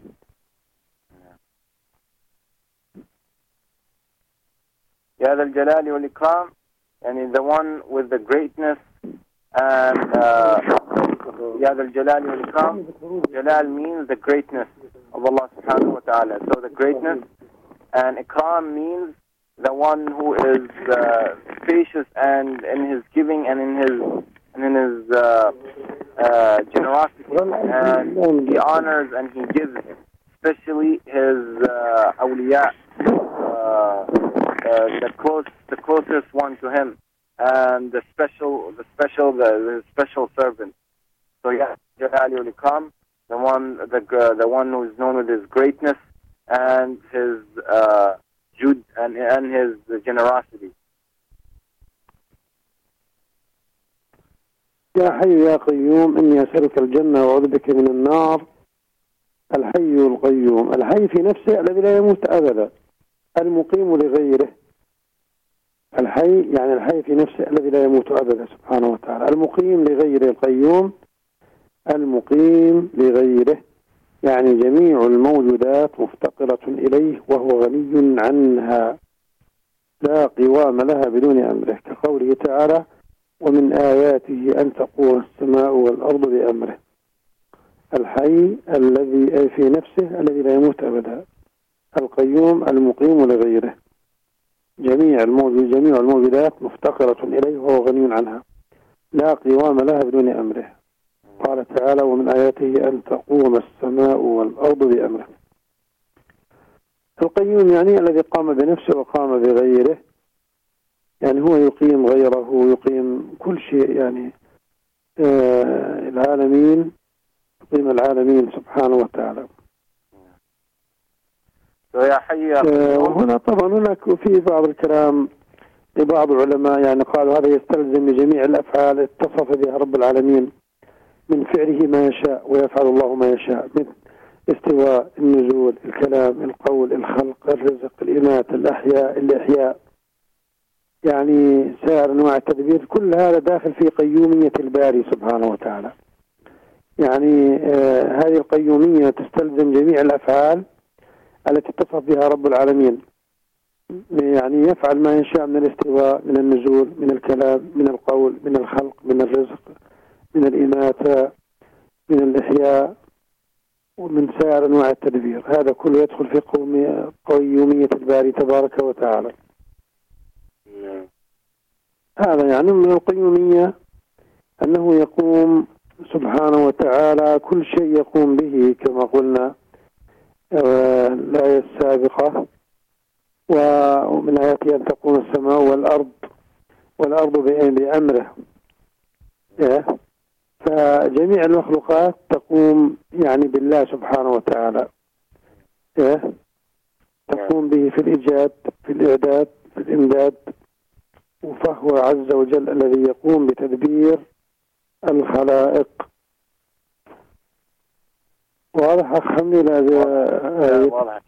S3: يا ذا الجلال والإكرام, and the one with the greatness, and يا ذا الجلال والإكرام, Jalal means the greatness of Allah subhanahu wa ta'ala. So the greatness, and Ikram means the one who is spacious and in his giving and in his generosity, and he honors and he gives, especially his awliya, the closest one to him, and the special servant. So yeah, Jalali wal Ikram, the one who is known with his greatness and his jud and his generosity.
S1: يا حي يا قيوم إني أسألك الجنة وأعوذ بك من النار. الحي القيوم، الحي في نفسه الذي لا يموت أبدا، المقيم لغيره. الحي يعني الحي في نفسه الذي لا يموت أبدا سبحانه وتعالى. المقيم لغيره، القيوم المقيم لغيره، يعني جميع الموجودات مفتقرة إليه وهو غني عنها، لا قوام لها بدون أمره، كقوله تعالى ومن آياته أن تقوم السماء والأرض بأمره. الحي الذي في نفسه الذي لا يموت أبدا، القيوم المقيم لغيره، جميع الموجودات مفتقرة إليه وهو غني عنها، لا قوام لها بدون أمره. قال تعالى ومن آياته أن تقوم السماء والأرض بأمره. القيوم يعني الذي قام بنفسه وقام بغيره، يعني هو يقيم غيره، يقيم كل شيء، يعني العالمين، يقيم العالمين سبحانه وتعالى.
S3: يا حي يا قيوم.
S1: وهنا طبعا هناك في بعض الكلام لبعض العلماء يعني قالوا هذا يستلزم جميع الأفعال اتصف بها رب العالمين من فعله ما يشاء ويفعل الله ما يشاء، مثل استواء، النزول، الكلام، القول، الخلق، الرزق، الإماتة، الإحياء، يعني سائر أنواع التدبير، كل هذا داخل في قيومية الباري سبحانه وتعالى. يعني هذه القيومية تستلزم جميع الأفعال التي اتصف بها رب العالمين، يعني يفعل ما يشاء من الاستواء، من النزول، من الكلام، من القول، من الخلق، من الرزق، من الإماتة، من الإحياء، ومن سائر أنواع التدبير. هذا كله يدخل في قيومية الباري تبارك وتعالى. هذا يعني من القيومية أنه يقوم سبحانه وتعالى كل شيء يقوم به كما قلنا الآية السابقة، ومن آياته أن تقوم السماء والأرض بأمره. فجميع المخلوقات تقوم يعني بالله سبحانه وتعالى، تقوم به في الإيجاد، في الإعداد، في الإمداد، فهو عز وجل الذي يقوم بتدبير الخلائق. واضح أخ حمدي؟
S3: واضح.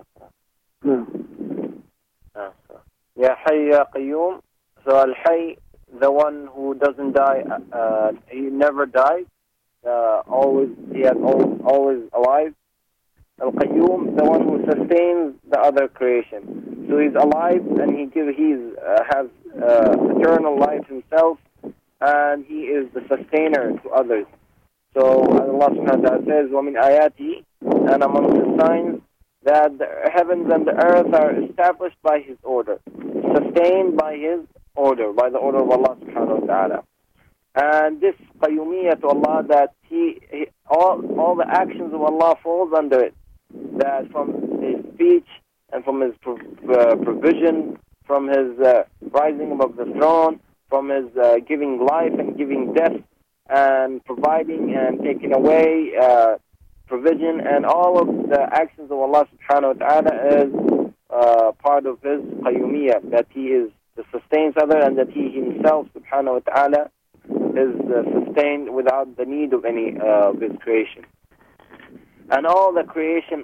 S3: يا حي يا قيوم. So الحي, the one who doesn't die, he never dies, he is always alive. Al-Qayyum, the one who sustains the other creation. So he's alive and he has eternal life himself, and he is the sustainer to others. So Allah subhanahu wa ta'ala says, وَمِنْ آيَاتِهِ, and among the signs, that the heavens and the earth are established by His order, sustained by His order, by the order of Allah subhanahu wa ta'ala. And this qayyumiyyah to Allah, that all the actions of Allah falls under it, that from His speech and from His provision, from His rising above the throne, from His giving life and giving death, and providing and taking away, provision, and all of the actions of Allah subhanahu wa ta'ala is part of His qayyumiyyah, that He sustains other, and that He Himself subhanahu wa ta'ala is sustained without the need of any of His creation. And all the creation,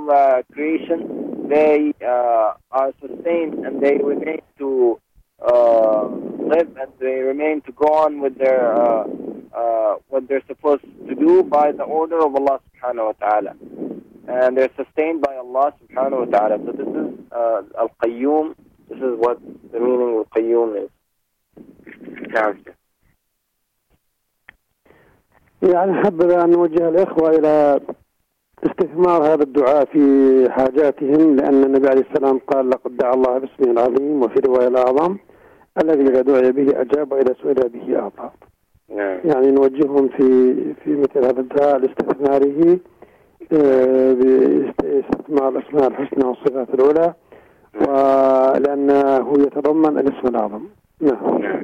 S3: they are sustained, and they remain to live, and they remain to go on with their what they're supposed to do by the order of Allah subhanahu wa ta'ala. And they're sustained by Allah subhanahu wa ta'ala. So this is Al-Qayyum. This is what the meaning of Qayyum is. Character.
S1: يعني حبذا أن نوجه الإخوة إلى استثمار هذا الدعاء في حاجاتهم، لأن النبي عليه السلام قال لقد دعا الله باسمه العظيم، وفي رواية الأعظم الذي إذا دعي به أجاب وإذا سئل به أعطى. يعني نوجههم في مثل هذا الدعاء لاستثماره باستثمار الأسماء الحسنى والصفات العلى، ولأنه يتضمن الاسم الأعظم. نعم.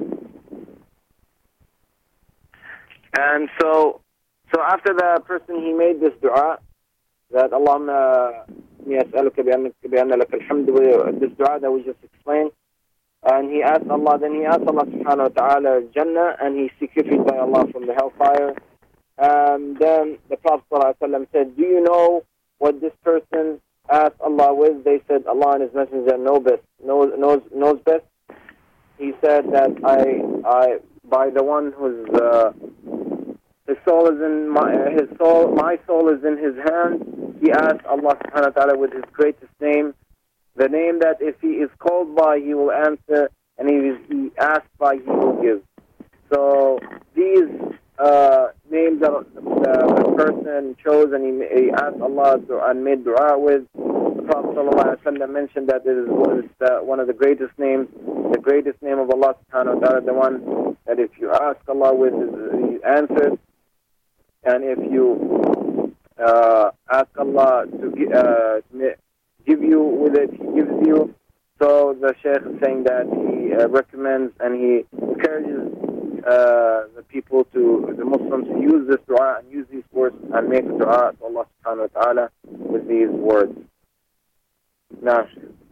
S3: And so after the person, he made this dua that Allahumma yas'aluka bi'anna laka alhamd, this dua that we just explained, and he asked Allah subhanahu wa ta'ala Jannah, and he seek refuge by Allah from the hellfire. And then the Prophet ﷺ said, do you know what this person asked Allah with? They said, Allah and His Messenger knows best. He said that I by the one whose his soul is in my soul is in His hand. He asked Allah subhanahu wa ta'ala with His greatest name, the name that if he is called by, He will answer, and he asked by, He will give. So these names that the person chose, and he asked Allah and made dua with. The Prophet ﷺ mentioned that it is one of the greatest names, the greatest name of Allah subhanahu wa ta'ala, the one that if you ask Allah with, He answers, and if you ask Allah to give you with it, He gives you. So the Shaykh is saying that he recommends and he encourages the people, the Muslims, to use this dua and use these words and make a dua to Allah subhanahu wa ta'ala with these words. نعم.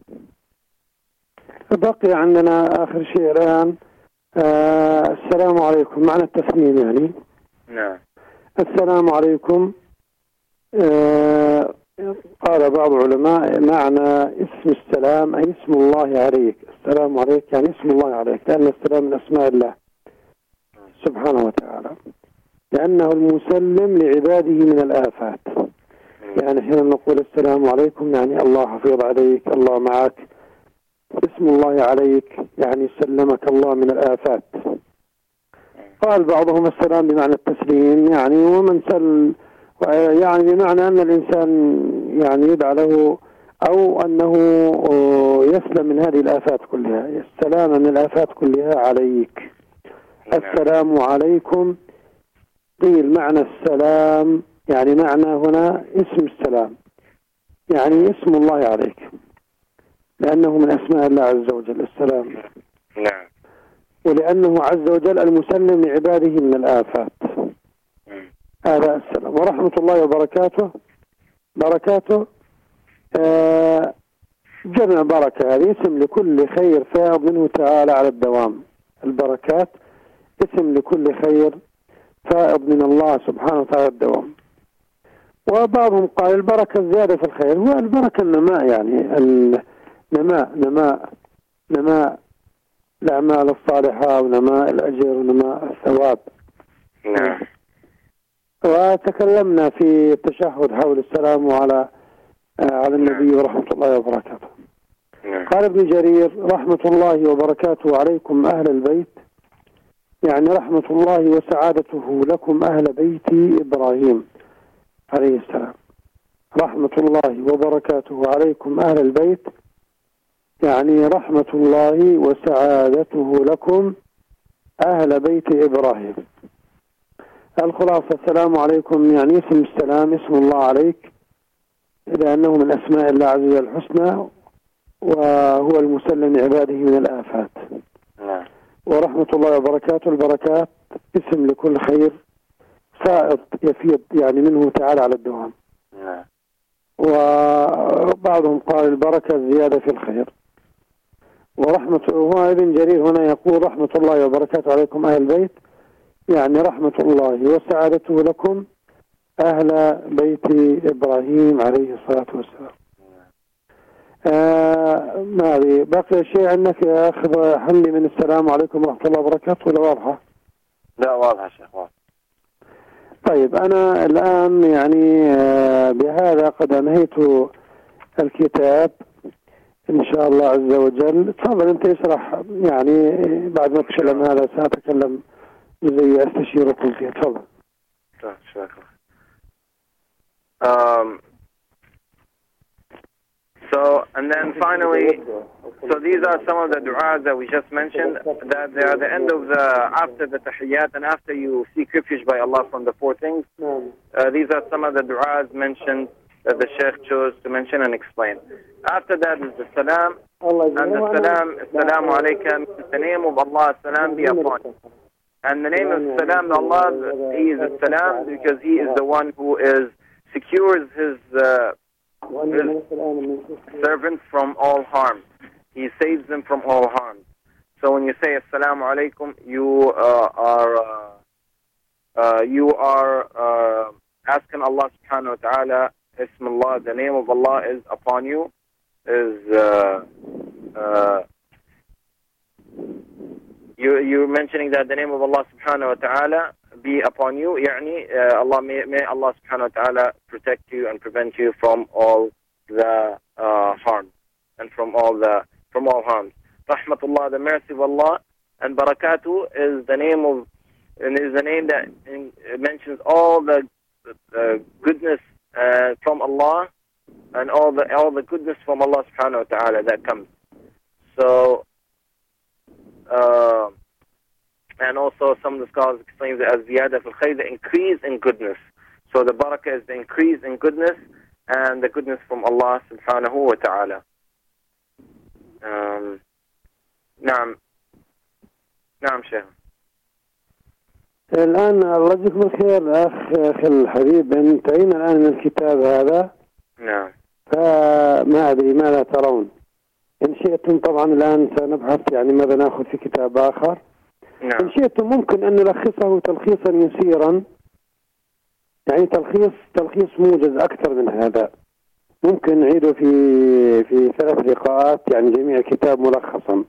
S1: بقي عندنا آخر شيء الآن السلام عليكم، معنى التسليم يعني.
S3: نعم.
S1: السلام عليكم. قال بعض العلماء معنى اسم السلام أي اسم الله عليك. السلام عليك يعني اسم الله عليك، لأن السلام من أسماء الله سبحانه وتعالى، لأنه المسلم لعباده من الآفات. يعني حين نقول السلام عليكم يعني الله حفيظ عليك، الله معك. اسم الله عليك يعني سلمك الله من الآفات. قال بعضهم السلام بمعنى التسليم، يعني ومن سل يعني بمعنى أن الإنسان يعني يدعى له أو أنه يسلم من هذه الآفات كلها. السلام من الآفات كلها عليك. السلام عليكم. قيل معنى السلام يعني معنى هنا اسم السلام، يعني اسم الله عليك، لأنه من أسماء الله عز وجل السلام.
S3: نعم.
S1: ولأنه عز وجل المسلم لعباده من الآفات. هذا السلام. ورحمة الله وبركاته. بركاته جمع بركة، هذه اسم لكل خير فائض منه تعالى على الدوام. البركات اسم لكل خير فائض من الله سبحانه وتعالى الدوام. وبعضهم قال البركة الزيادة في الخير، هو البركة النماء، يعني نماء الأعمال الصالحة ونماء الأجر ونماء الثواب.
S3: نعم.
S1: وتكلمنا في التشهد حول السلام على النبي ورحمة الله وبركاته. قال ابن جرير رحمة الله وبركاته عليكم أهل البيت، يعني رحمة الله وسعادته لكم أهل بيت إبراهيم عليه السلام. رحمة الله وبركاته عليكم أهل البيت، يعني رحمة الله وسعادته لكم أهل بيت إبراهيم. الخلاصة السلام عليكم يعني اسم السلام اسم الله عليك، لأنه من أسماء الله عز وجل الحسنى، وهو المسلم لعباده من الآفات. ورحمة الله وبركاته البركات اسم لكل خير فائض يفيض يعني منه تعالى على الدوام. وبعضهم قال البركة الزيادة في الخير. ورحمة هو ابن جرير هنا يقول رحمة الله وبركاته عليكم أهل البيت، يعني رحمة الله وسعادته لكم أهل بيت إبراهيم عليه الصلاة والسلام. ما بقي شيء عندك يا أخي حمدي من السلام عليكم ورحمة الله وبركاته ولا واضحة؟
S3: لا واضحة شيخ واضح.
S1: طيب أنا الآن يعني بهذا قد أنهيت الكتاب إن شاء الله عز وجل. تفضل أنت اشرح، يعني بعد ما أتكلم هذا سأتكلم زي أستشيركم فيه. تفضل.
S3: شكرا. So, and then finally, so these are some of the du'as that we just mentioned, that they are the end of after the tahiyyat and after you seek refuge by Allah from the four things. These are some of the du'as mentioned that the Shaykh chose to mention and explain. After that is the salam, and the salam, assalamu alaykum, the name of Allah, salam be upon you. And the name of salam, Allah, He is the salam because He is the one who secures His servants from all harm. He saves them from all harm. So when you say assalamu alaikum, you are asking Allah subhanahu wa ta'ala, Ismullah, the name of Allah is upon you, you're mentioning that the name of Allah subhanahu wa ta'ala be upon you, يعني Allah may Allah subhanahu wa ta'ala protect you and prevent you from all the harm and from all harms. Rahmatullah, the mercy of Allah, and barakatuh is the name that mentions all the goodness from Allah and all the goodness from Allah subhanahu wa ta'ala that comes. So and also some of the scholars explain it as ziyada fil khayr, the increase in goodness. So the barakah is the increase in goodness and the goodness from Allah subhanahu wa ta'ala. نعم شيخ.
S1: الآن الله يجزيكم الخير أخي الحبيب، انتهينا الآن من الكتاب هذا.
S3: نعم.
S1: فما أدري ماذا ترون. إن شئتم طبعا الآن سنبحث يعني ماذا نأخذ في كتاب آخر.
S3: نعم.
S1: إن شئتم ممكن أن نلخصه تلخيصا يسيرا، يعني تلخيص موجز أكثر من هذا. ممكن نعيده في 3 لقاءات، يعني جميع الكتاب ملخصا،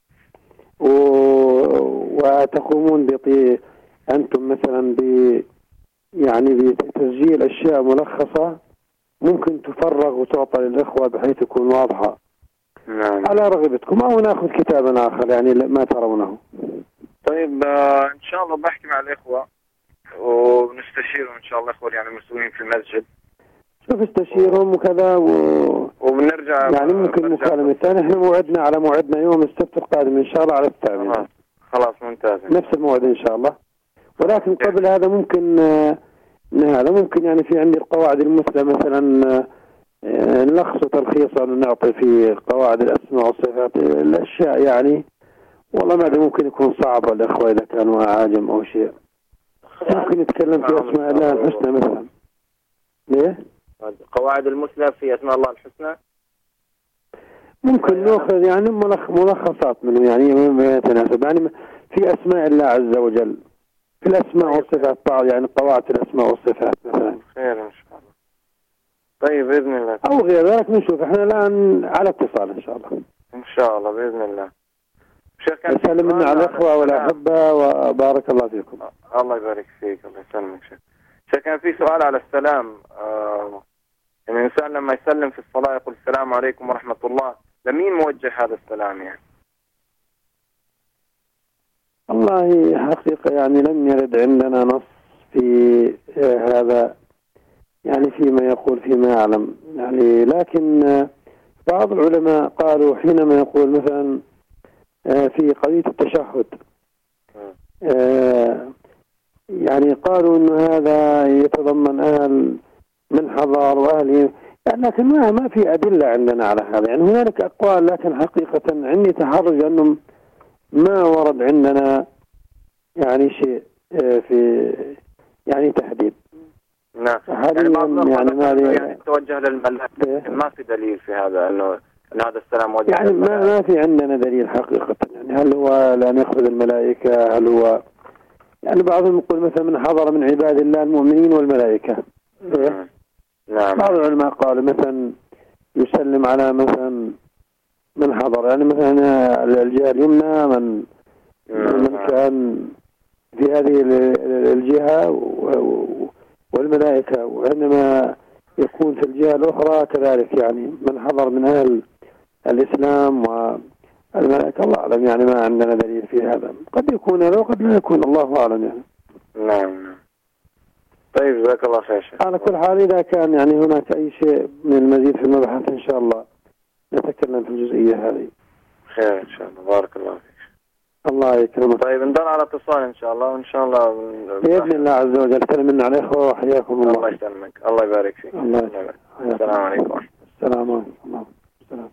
S1: وتقومون أنتم مثلا يعني بتسجيل أشياء ملخصة ممكن تفرغ وتعطى للإخوة بحيث تكون واضحة.
S3: نعم.
S1: على رغبتكم، أو نأخذ كتابا آخر يعني ما ترونه.
S3: طيب إن شاء الله بحكي مع الإخوة ونستشيرهم إن شاء الله الإخوة يعني المسؤولين في المسجد.
S1: شوف استشيرهم وكذا
S3: وبنرجع
S1: يعني ممكن مكالمة ثانية. احنا موعدنا على موعدنا يوم السبت القادم إن شاء الله على 9.
S3: خلاص ممتاز.
S1: نفس الموعد إن شاء الله. ولكن قبل هذا ممكن يعني في عندي القواعد المثلى مثلا نلخص تلخيصا ونعطي في قواعد الأسماء والصفات الأشياء يعني. والله ما أدري ممكن يكون صعب الأخوة إذا كانوا عاجم أو شيء. ممكن يتكلم في أسماء الله الحسنى مثلا. ليه؟
S3: قواعد المثلى في أسماء الله الحسنى
S1: ممكن نأخذ يعني ملخصات منه يعني ما يتناسب يعني في أسماء الله عز وجل، في الأسماء والصفات بعض يعني قواعد الأسماء والصفات مثلا.
S3: خير إن شاء الله. طيب بإذن الله.
S1: أو غير ذلك نشوف. إحنا الآن على اتصال إن شاء الله.
S3: إن شاء الله بإذن الله.
S1: سلم منا على الأخوة والأحبة وبارك الله فيكم.
S3: الله يبارك فيك. الله يسلمك شيخ. كان في سؤال على السلام. يعني الإنسان لما يسلم في الصلاة يقول السلام عليكم ورحمة الله، لمين موجه هذا السلام يعني؟
S1: والله حقيقة يعني لم يرد عندنا نص في هذا يعني فيما يقول فيما يعلم يعني. لكن بعض العلماء قالوا حينما يقول مثلا في قضية التشهد يعني قالوا أن هذا يتضمن أهل من حضر وأهل يعني. لكن ما في أدلة عندنا على هذا يعني. هنالك أقوال لكن حقيقة عندي تحرج أنهم ما ورد عندنا يعني شيء في يعني تحديد.
S3: نعم. يعني بعض يعني توجه للملائكة، ما في دليل في هذا أن هذا السلام وجه
S1: يعني ما في عندنا دليل حقيقة يعني. هل هو لا نأخذ الملائكة؟ هل هو يعني بعضهم يقول مثلا من حضر من عباد الله المؤمنين والملائكة.
S3: نعم.
S1: بعض العلماء قالوا مثلا يسلم على مثلا من حضر يعني مثلا الجهة اليمنى من كان في هذه الجهة والملائكة، وعندما يكون في الجهة الأخرى كذلك يعني من حضر من أهل الإسلام والملائكة. الله أعلم يعني ما عندنا دليل في هذا. قد يكون هذا وقد لا يكون، الله أعلم يعني.
S3: نعم. طيب جزاك الله خير.
S1: على كل حال إذا كان يعني هناك أي شيء من المزيد في المبحث إن شاء الله نتكلم في الجزئية هذه.
S3: خير إن شاء الله. بارك الله فيك.
S1: الله يكرمك.
S3: طيب نضل على اتصال إن شاء الله، وإن شاء الله
S1: بإذن الله عز وجل. سلم منا على الإخوة وحياكم الله.
S3: الله يسلمك. الله يبارك فيك.
S1: الله يسلمك.
S3: السلام عليكم.
S1: السلام عليكم. السلام.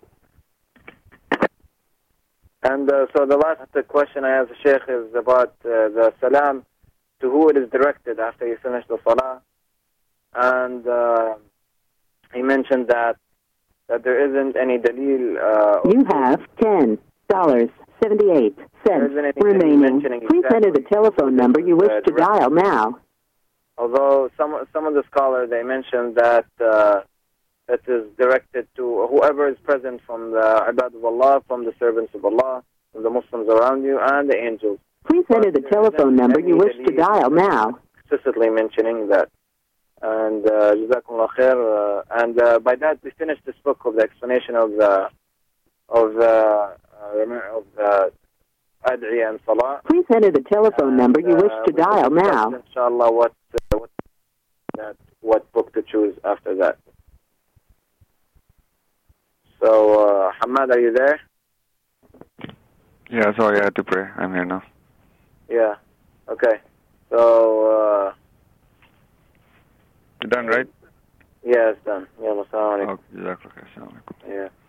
S3: And so the last question I asked the Sheikh is about the salam, to who it is directed after you finish the salah. And he mentioned that there isn't any dalil.
S4: You have $10.78 remaining. Please enter the telephone number you wish to dial now.
S3: Although some of the scholars, they mentioned that it is directed to whoever is present from the ibad of Allah, from the servants of Allah, from the Muslims around you, and the angels.
S4: Please enter the telephone number you wish to dial now.
S3: Explicitly mentioning that. And Jazakumullah khair. And by that we finished this book of the explanation of the Ad'iyah and Salah.
S4: Please enter the telephone number you wish to dial now.
S3: Inshallah, what book to choose after that. So, Hamad, are you there?
S5: Yeah, sorry, I had to pray. I'm here now.
S3: Yeah. Okay. So,
S5: you done, right?
S3: Yeah, it's done. Yeah, assalamu alaikum.
S5: Okay,
S3: yeah.